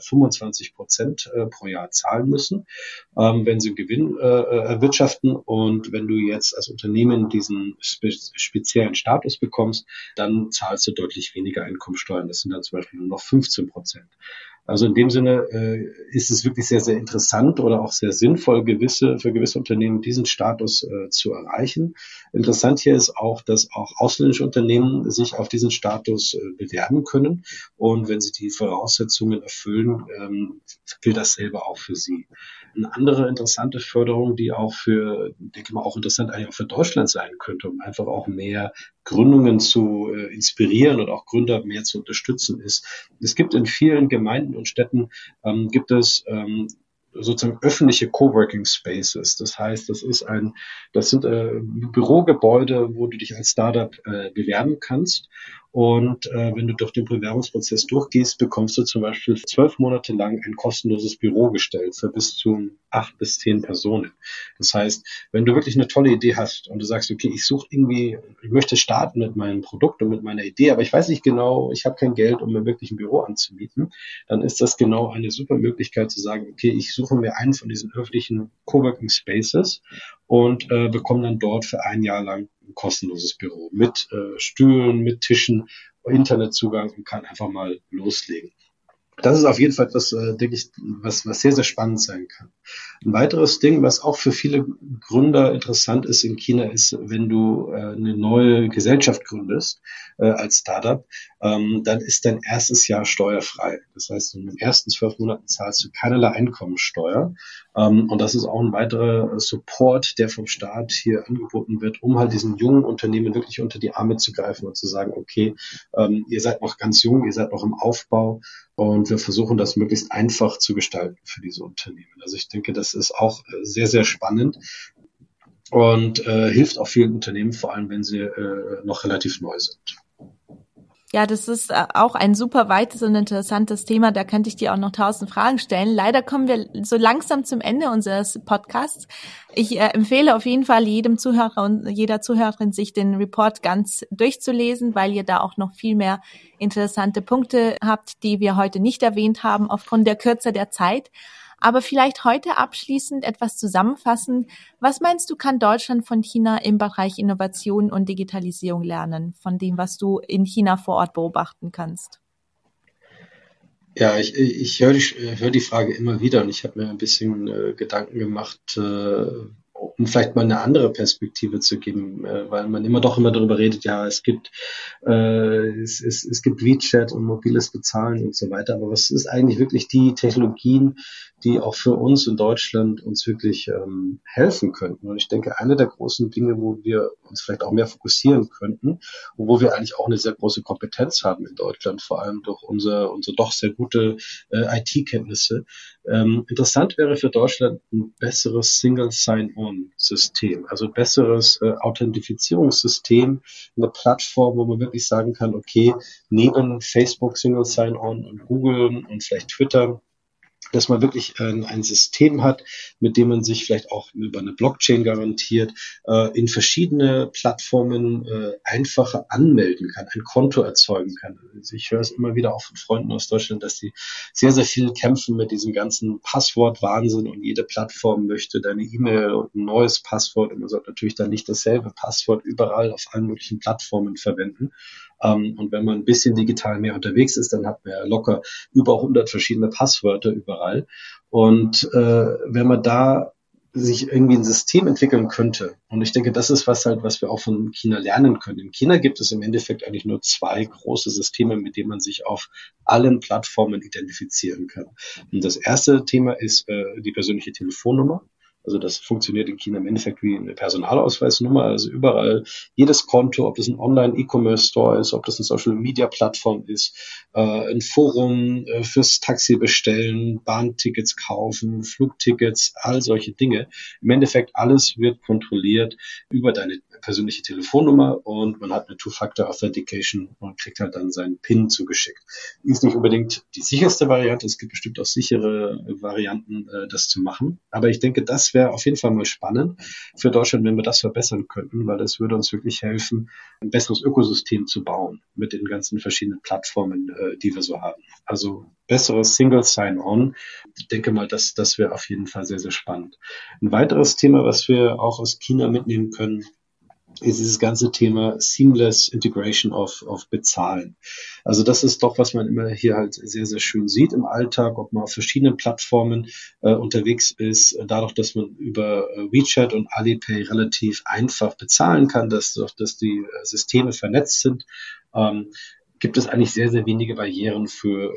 25% pro Jahr zahlen müssen, wenn sie Gewinn erwirtschaften. Und wenn du jetzt als Unternehmen diesen speziellen Status bekommst, dann zahlst du deutlich weniger Einkommensteuern. Das sind dann zum Beispiel nur noch 15%. Also in dem Sinne ist es wirklich sehr, sehr interessant oder auch sehr sinnvoll, für gewisse Unternehmen diesen Status zu erreichen. Interessant hier ist auch, dass auch ausländische Unternehmen sich auf diesen Status bewerben können. Und wenn sie die Voraussetzungen erfüllen, gilt dasselbe auch für sie. Eine andere interessante Förderung, die auch denke mal, auch interessant eigentlich auch für Deutschland sein könnte, um einfach auch mehr Gründungen zu inspirieren und auch Gründer mehr zu unterstützen, ist, es gibt in vielen Gemeinden und Städten gibt es sozusagen öffentliche Coworking Spaces. Das heißt, das sind Bürogebäude, wo du dich als Startup bewerben kannst. Und wenn du durch den Bewerbungsprozess durchgehst, bekommst du zum Beispiel 12 Monate lang ein kostenloses Büro gestellt für bis zu 8 bis 10 Personen. Das heißt, wenn du wirklich eine tolle Idee hast und du sagst, okay, ich möchte starten mit meinem Produkt und mit meiner Idee, aber ich weiß nicht genau, ich habe kein Geld, um mir wirklich ein Büro anzumieten, dann ist das genau eine super Möglichkeit zu sagen, okay, ich suche mir einen von diesen öffentlichen Coworking Spaces und bekomme dann dort für 1 Jahr lang ein kostenloses Büro mit Stühlen, mit Tischen, Internetzugang und kann einfach mal loslegen. Das ist auf jeden Fall etwas, denke ich, was sehr, sehr spannend sein kann. Ein weiteres Ding, was auch für viele Gründer interessant ist in China, ist, wenn du eine neue Gesellschaft gründest als Startup, dann ist dein erstes Jahr steuerfrei. Das heißt, in den ersten 12 Monaten zahlst du keinerlei Einkommensteuer. Und das ist auch ein weiterer Support, der vom Staat hier angeboten wird, um halt diesen jungen Unternehmen wirklich unter die Arme zu greifen und zu sagen, okay, ihr seid noch ganz jung, ihr seid noch im Aufbau. Und wir versuchen das möglichst einfach zu gestalten für diese Unternehmen. Also ich denke, das ist auch sehr, sehr spannend und hilft auch vielen Unternehmen, vor allem wenn sie noch relativ neu sind. Ja, das ist auch ein super weites und interessantes Thema. Da könnte ich dir auch noch 1000 Fragen stellen. Leider kommen wir so langsam zum Ende unseres Podcasts. Ich empfehle auf jeden Fall jedem Zuhörer und jeder Zuhörerin, sich den Report ganz durchzulesen, weil ihr da auch noch viel mehr interessante Punkte habt, die wir heute nicht erwähnt haben, aufgrund der Kürze der Zeit. Aber vielleicht heute abschließend etwas zusammenfassen. Was meinst du, kann Deutschland von China im Bereich Innovation und Digitalisierung lernen, von dem, was du in China vor Ort beobachten kannst? Ja, ich hör die Frage immer wieder und ich habe mir ein bisschen Gedanken gemacht, um vielleicht mal eine andere Perspektive zu geben, weil man immer darüber redet, ja, es gibt WeChat und mobiles Bezahlen und so weiter, aber was ist eigentlich wirklich die Technologien, die auch für uns in Deutschland uns wirklich helfen könnten? Und ich denke, eine der großen Dinge, wo wir uns vielleicht auch mehr fokussieren könnten, und wo wir eigentlich auch eine sehr große Kompetenz haben in Deutschland, vor allem durch unsere doch sehr gute IT-Kenntnisse. Interessant wäre für Deutschland ein besseres Single Sign-On-System, also besseres Authentifizierungssystem, eine Plattform, wo man wirklich sagen kann, okay, neben Facebook Single Sign-On und Google und vielleicht Twitter, dass man wirklich ein System hat, mit dem man sich vielleicht auch über eine Blockchain garantiert, in verschiedene Plattformen einfacher anmelden kann, ein Konto erzeugen kann. Also ich höre es immer wieder auch von Freunden aus Deutschland, dass sie sehr, sehr viel kämpfen mit diesem ganzen Passwortwahnsinn und jede Plattform möchte deine E-Mail und ein neues Passwort und man sollte natürlich dann nicht dasselbe Passwort überall auf allen möglichen Plattformen verwenden. Und wenn man ein bisschen digital mehr unterwegs ist, dann hat man ja locker über 100 verschiedene Passwörter überall. Und wenn man da sich irgendwie ein System entwickeln könnte. Und ich denke, das ist was wir auch von China lernen können. In China gibt es im Endeffekt eigentlich nur zwei große Systeme, mit denen man sich auf allen Plattformen identifizieren kann. Und das erste Thema ist die persönliche Telefonnummer. Also das funktioniert in China im Endeffekt wie eine Personalausweisnummer. Also überall jedes Konto, ob das ein Online-E-Commerce-Store ist, ob das eine Social-Media-Plattform ist, ein Forum fürs Taxi bestellen, Bahntickets kaufen, Flugtickets, all solche Dinge. Im Endeffekt alles wird kontrolliert über deine persönliche Telefonnummer und man hat eine Two-Factor-Authentication und kriegt halt dann seinen PIN zugeschickt. Ist nicht unbedingt die sicherste Variante. Es gibt bestimmt auch sichere Varianten, das zu machen. Aber ich denke, das wäre auf jeden Fall mal spannend für Deutschland, wenn wir das verbessern könnten, weil das würde uns wirklich helfen, ein besseres Ökosystem zu bauen mit den ganzen verschiedenen Plattformen, die wir so haben. Also besseres Single Sign-On. Ich denke mal, das wäre auf jeden Fall sehr, sehr spannend. Ein weiteres Thema, was wir auch aus China mitnehmen können, ist dieses ganze Thema Seamless Integration of Bezahlen. Also das ist doch, was man immer hier halt sehr, sehr schön sieht im Alltag, ob man auf verschiedenen Plattformen unterwegs ist, dadurch, dass man über WeChat und Alipay relativ einfach bezahlen kann, dass die Systeme vernetzt sind. Gibt es eigentlich sehr, sehr wenige Barrieren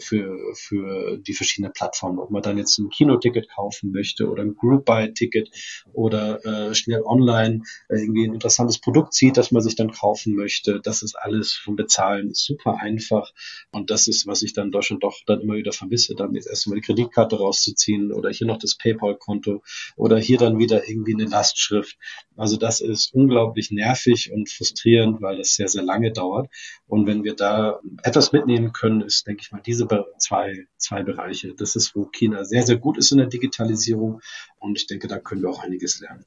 für die verschiedenen Plattformen. Ob man dann jetzt ein Kinoticket kaufen möchte oder ein Group-Buy-Ticket oder schnell online irgendwie ein interessantes Produkt sieht, das man sich dann kaufen möchte. Das ist alles vom Bezahlen super einfach. Und das ist, was ich dann in Deutschland doch dann immer wieder vermisse, dann jetzt erstmal die Kreditkarte rauszuziehen oder hier noch das PayPal-Konto oder hier dann wieder irgendwie eine Lastschrift. Also das ist unglaublich nervig und frustrierend, weil das sehr, sehr lange dauert. Und wenn wir da etwas mitnehmen können, ist, denke ich mal, diese zwei Bereiche. Das ist, wo China sehr, sehr gut ist in der Digitalisierung. Und ich denke, da können wir auch einiges lernen.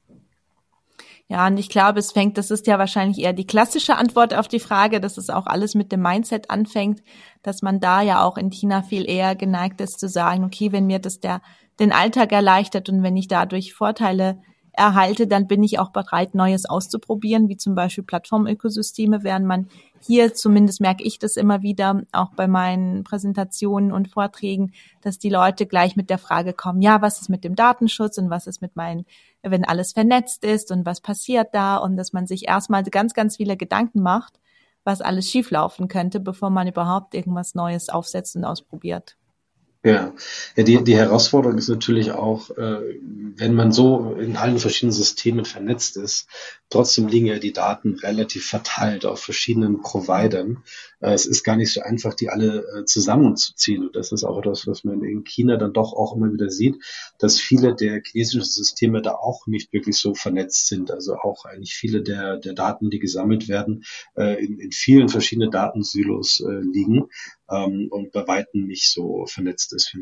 Ja, und ich glaube, das ist ja wahrscheinlich eher die klassische Antwort auf die Frage, dass es auch alles mit dem Mindset anfängt, dass man da ja auch in China viel eher geneigt ist zu sagen, okay, wenn mir das den Alltag erleichtert und wenn ich dadurch Vorteile erhalte, dann bin ich auch bereit, Neues auszuprobieren, wie zum Beispiel Plattformökosysteme, während man hier, zumindest merke ich das immer wieder, auch bei meinen Präsentationen und Vorträgen, dass die Leute gleich mit der Frage kommen, ja, was ist mit dem Datenschutz und was ist wenn alles vernetzt ist und was passiert da und dass man sich erstmal ganz, ganz viele Gedanken macht, was alles schieflaufen könnte, bevor man überhaupt irgendwas Neues aufsetzt und ausprobiert. Ja, ja die Herausforderung ist natürlich auch, wenn man so in allen verschiedenen Systemen vernetzt ist, trotzdem liegen ja die Daten relativ verteilt auf verschiedenen Providern. Es ist gar nicht so einfach, die alle zusammenzuziehen. Und das ist auch etwas, was man in China dann doch auch immer wieder sieht, dass viele der chinesischen Systeme da auch nicht wirklich so vernetzt sind. Also auch eigentlich viele der Daten, die gesammelt werden, in vielen verschiedenen Datensilos liegen und bei Weitem nicht so vernetzt ist,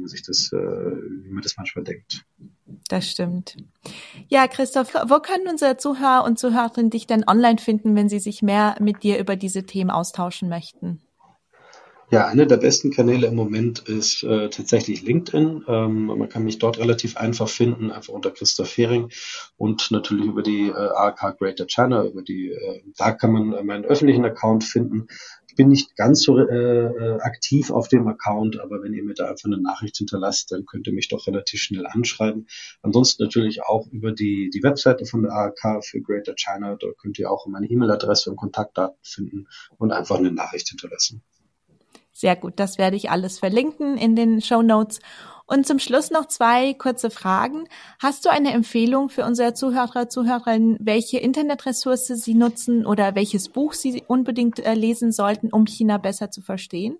wie man das manchmal denkt. Das stimmt. Ja, Christoph, wo können unsere Zuhörer und Zuhörerinnen dich denn online finden, wenn sie sich mehr mit dir über diese Themen austauschen möchten? Ja, einer der besten Kanäle im Moment ist tatsächlich LinkedIn. Man kann mich dort relativ einfach finden, einfach unter Christoph Hering und natürlich über die ARK Greater China, da kann man meinen öffentlichen Account finden. Ich bin nicht ganz so aktiv auf dem Account, aber wenn ihr mir da einfach eine Nachricht hinterlasst, dann könnt ihr mich doch relativ schnell anschreiben. Ansonsten natürlich auch über die Webseite von der AHK für Greater China. Dort könnt ihr auch meine E-Mail-Adresse und Kontaktdaten finden und einfach eine Nachricht hinterlassen. Sehr gut, das werde ich alles verlinken in den Shownotes. Und zum Schluss noch 2 kurze Fragen. Hast du eine Empfehlung für unsere Zuhörer, Zuhörerinnen, welche Internetressource sie nutzen oder welches Buch sie unbedingt lesen sollten, um China besser zu verstehen?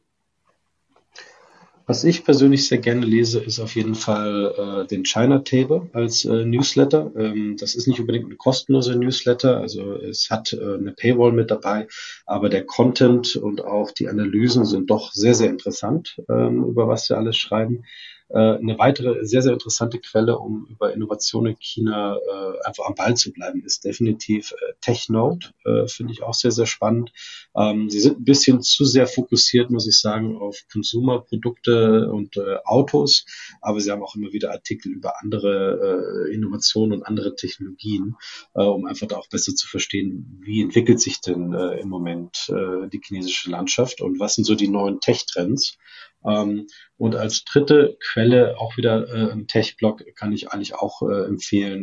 Was ich persönlich sehr gerne lese, ist auf jeden Fall den China Table als Newsletter. Das ist nicht unbedingt ein kostenloser Newsletter, also es hat eine Paywall mit dabei, aber der Content und auch die Analysen sind doch sehr, sehr interessant, über was wir alles schreiben. Eine weitere sehr, sehr interessante Quelle, um über Innovation in China einfach am Ball zu bleiben, ist definitiv TechNode. Finde ich auch sehr, sehr spannend. Sie sind ein bisschen zu sehr fokussiert, muss ich sagen, auf Consumer-Produkte und Autos, aber sie haben auch immer wieder Artikel über andere Innovationen und andere Technologien, um einfach da auch besser zu verstehen, wie entwickelt sich denn im Moment die chinesische Landschaft und was sind so die neuen Tech-Trends. Und als dritte Quelle auch wieder ein Tech-Blog kann ich eigentlich auch empfehlen,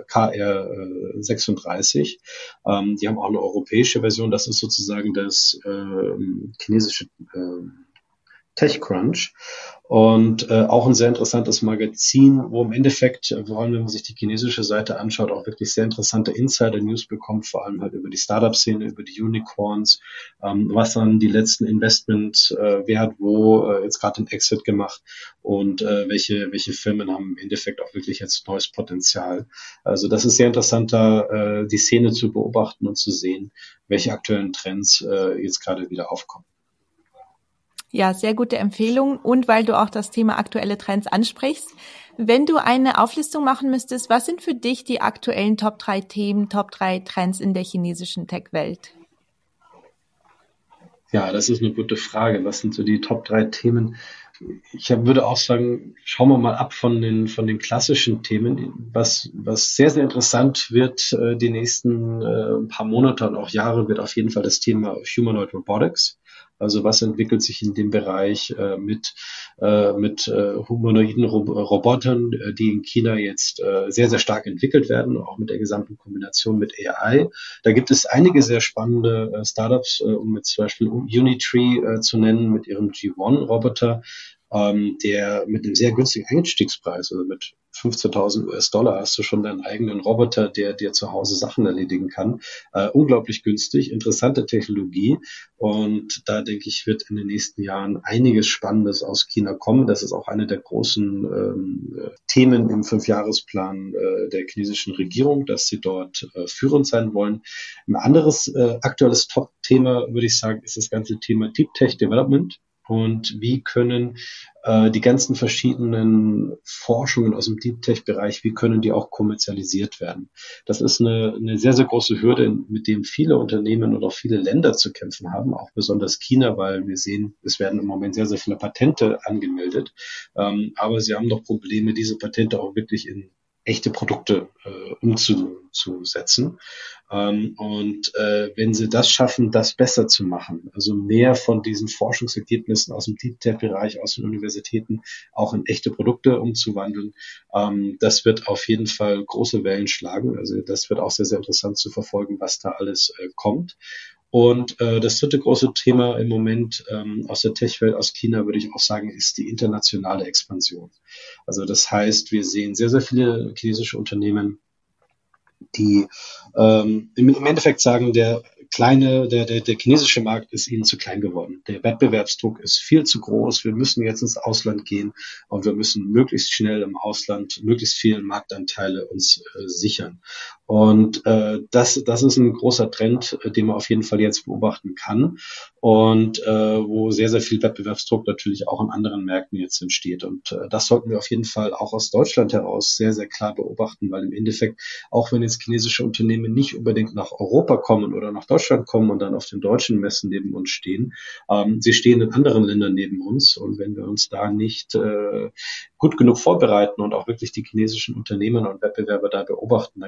KR36. Die haben auch eine europäische Version, das ist sozusagen das chinesische TechCrunch und auch ein sehr interessantes Magazin, wo im Endeffekt, vor allem wenn man sich die chinesische Seite anschaut, auch wirklich sehr interessante Insider-News bekommt, vor allem halt über die Startup-Szene, über die Unicorns, was dann die letzten Investments, wer hat wo jetzt gerade den Exit gemacht und welche Firmen haben im Endeffekt auch wirklich jetzt neues Potenzial. Also das ist sehr interessant, da die Szene zu beobachten und zu sehen, welche aktuellen Trends jetzt gerade wieder aufkommen. Ja, sehr gute Empfehlung. Und weil du auch das Thema aktuelle Trends ansprichst, wenn du eine Auflistung machen müsstest, was sind für dich die aktuellen Top 3 Themen, Top 3 Trends in der chinesischen Tech-Welt? Ja, das ist eine gute Frage. Was sind so die Top 3 Themen? Würde auch sagen, schauen wir mal ab von den klassischen Themen. Was sehr, sehr interessant wird die nächsten paar Monate und auch Jahre, wird auf jeden Fall das Thema Humanoid Robotics. Also was entwickelt sich in dem Bereich mit humanoiden Robotern, die in China jetzt sehr, sehr stark entwickelt werden, auch mit der gesamten Kombination mit AI. Da gibt es einige sehr spannende Startups, um jetzt zum Beispiel Unitree zu nennen, mit ihrem G1-Roboter, der mit einem sehr günstigen Einstiegspreis, also mit 15.000 US-Dollar hast du schon deinen eigenen Roboter, der dir zu Hause Sachen erledigen kann. Unglaublich günstig, interessante Technologie. Und da denke ich, wird in den nächsten Jahren einiges Spannendes aus China kommen. Das ist auch eine der großen Themen im Fünfjahresplan der chinesischen Regierung, dass sie dort führend sein wollen. Ein anderes aktuelles Top-Thema, würde ich sagen, ist das ganze Thema Deep Tech Development. Und wie können die ganzen verschiedenen Forschungen aus dem Deep Tech-Bereich, wie können die auch kommerzialisiert werden? Das ist eine sehr, sehr große Hürde, mit dem viele Unternehmen und auch viele Länder zu kämpfen haben, auch besonders China, weil wir sehen, es werden im Moment sehr, sehr viele Patente angemeldet. Aber sie haben doch Probleme, diese Patente auch wirklich in echte Produkte umzusetzen. Wenn sie das schaffen, das besser zu machen, also mehr von diesen Forschungsergebnissen aus dem Deep Tech-Bereich, aus den Universitäten auch in echte Produkte umzuwandeln, das wird auf jeden Fall große Wellen schlagen. Also das wird auch sehr, sehr interessant zu verfolgen, was da alles kommt. Und das dritte große Thema im Moment aus der Tech-Welt, aus China, würde ich auch sagen, ist die internationale Expansion. Also das heißt, wir sehen sehr, sehr viele chinesische Unternehmen, die im Endeffekt sagen, der chinesische Markt ist ihnen zu klein geworden. Der Wettbewerbsdruck ist viel zu groß. Wir müssen jetzt ins Ausland gehen und wir müssen möglichst schnell im Ausland möglichst viele Marktanteile uns sichern. Und das ist ein großer Trend, den man auf jeden Fall jetzt beobachten kann und wo sehr, sehr viel Wettbewerbsdruck natürlich auch in anderen Märkten jetzt entsteht. Und das sollten wir auf jeden Fall auch aus Deutschland heraus sehr, sehr klar beobachten, weil im Endeffekt, auch wenn jetzt chinesische Unternehmen nicht unbedingt nach Europa kommen oder nach Deutschland kommen und dann auf den deutschen Messen neben uns stehen, sie stehen in anderen Ländern neben uns. Und wenn wir uns da nicht gut genug vorbereiten und auch wirklich die chinesischen Unternehmen und Wettbewerber da beobachten, dann kann es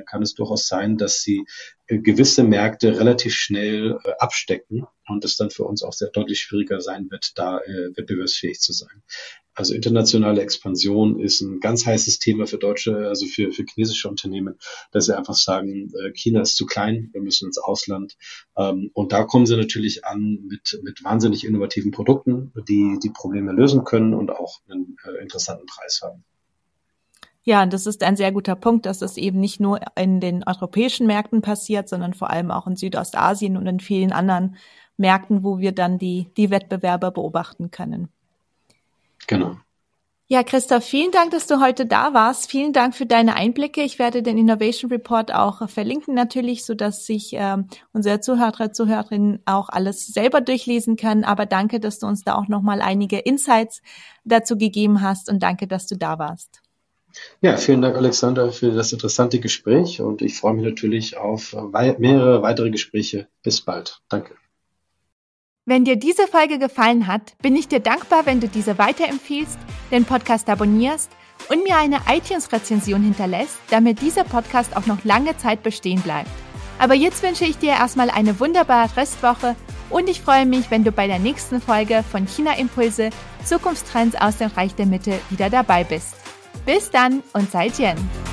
durchaus sein, dass sie gewisse Märkte relativ schnell abstecken und es dann für uns auch sehr deutlich schwieriger sein wird, da wettbewerbsfähig zu sein. Also internationale Expansion ist ein ganz heißes Thema für deutsche, also für chinesische Unternehmen, dass sie einfach sagen, China ist zu klein, wir müssen ins Ausland. Und da kommen sie natürlich an mit wahnsinnig innovativen Produkten, die Probleme lösen können und auch einen interessanten Preis haben. Ja, das ist ein sehr guter Punkt, dass es eben nicht nur in den europäischen Märkten passiert, sondern vor allem auch in Südostasien und in vielen anderen Märkten, wo wir dann die Wettbewerber beobachten können. Genau. Ja, Christoph, vielen Dank, dass du heute da warst. Vielen Dank für deine Einblicke. Ich werde den Innovation Report auch verlinken natürlich, so dass sich unsere Zuhörer, Zuhörerinnen auch alles selber durchlesen können. Aber danke, dass du uns da auch nochmal einige Insights dazu gegeben hast und danke, dass du da warst. Ja, vielen Dank, Alexander, für das interessante Gespräch und ich freue mich natürlich auf mehrere weitere Gespräche. Bis bald. Danke. Wenn dir diese Folge gefallen hat, bin ich dir dankbar, wenn du diese weiterempfiehlst, den Podcast abonnierst und mir eine iTunes-Rezension hinterlässt, damit dieser Podcast auch noch lange Zeit bestehen bleibt. Aber jetzt wünsche ich dir erstmal eine wunderbare Restwoche und ich freue mich, wenn du bei der nächsten Folge von China Impulse Zukunftstrends aus dem Reich der Mitte wieder dabei bist. Bis dann und 再见。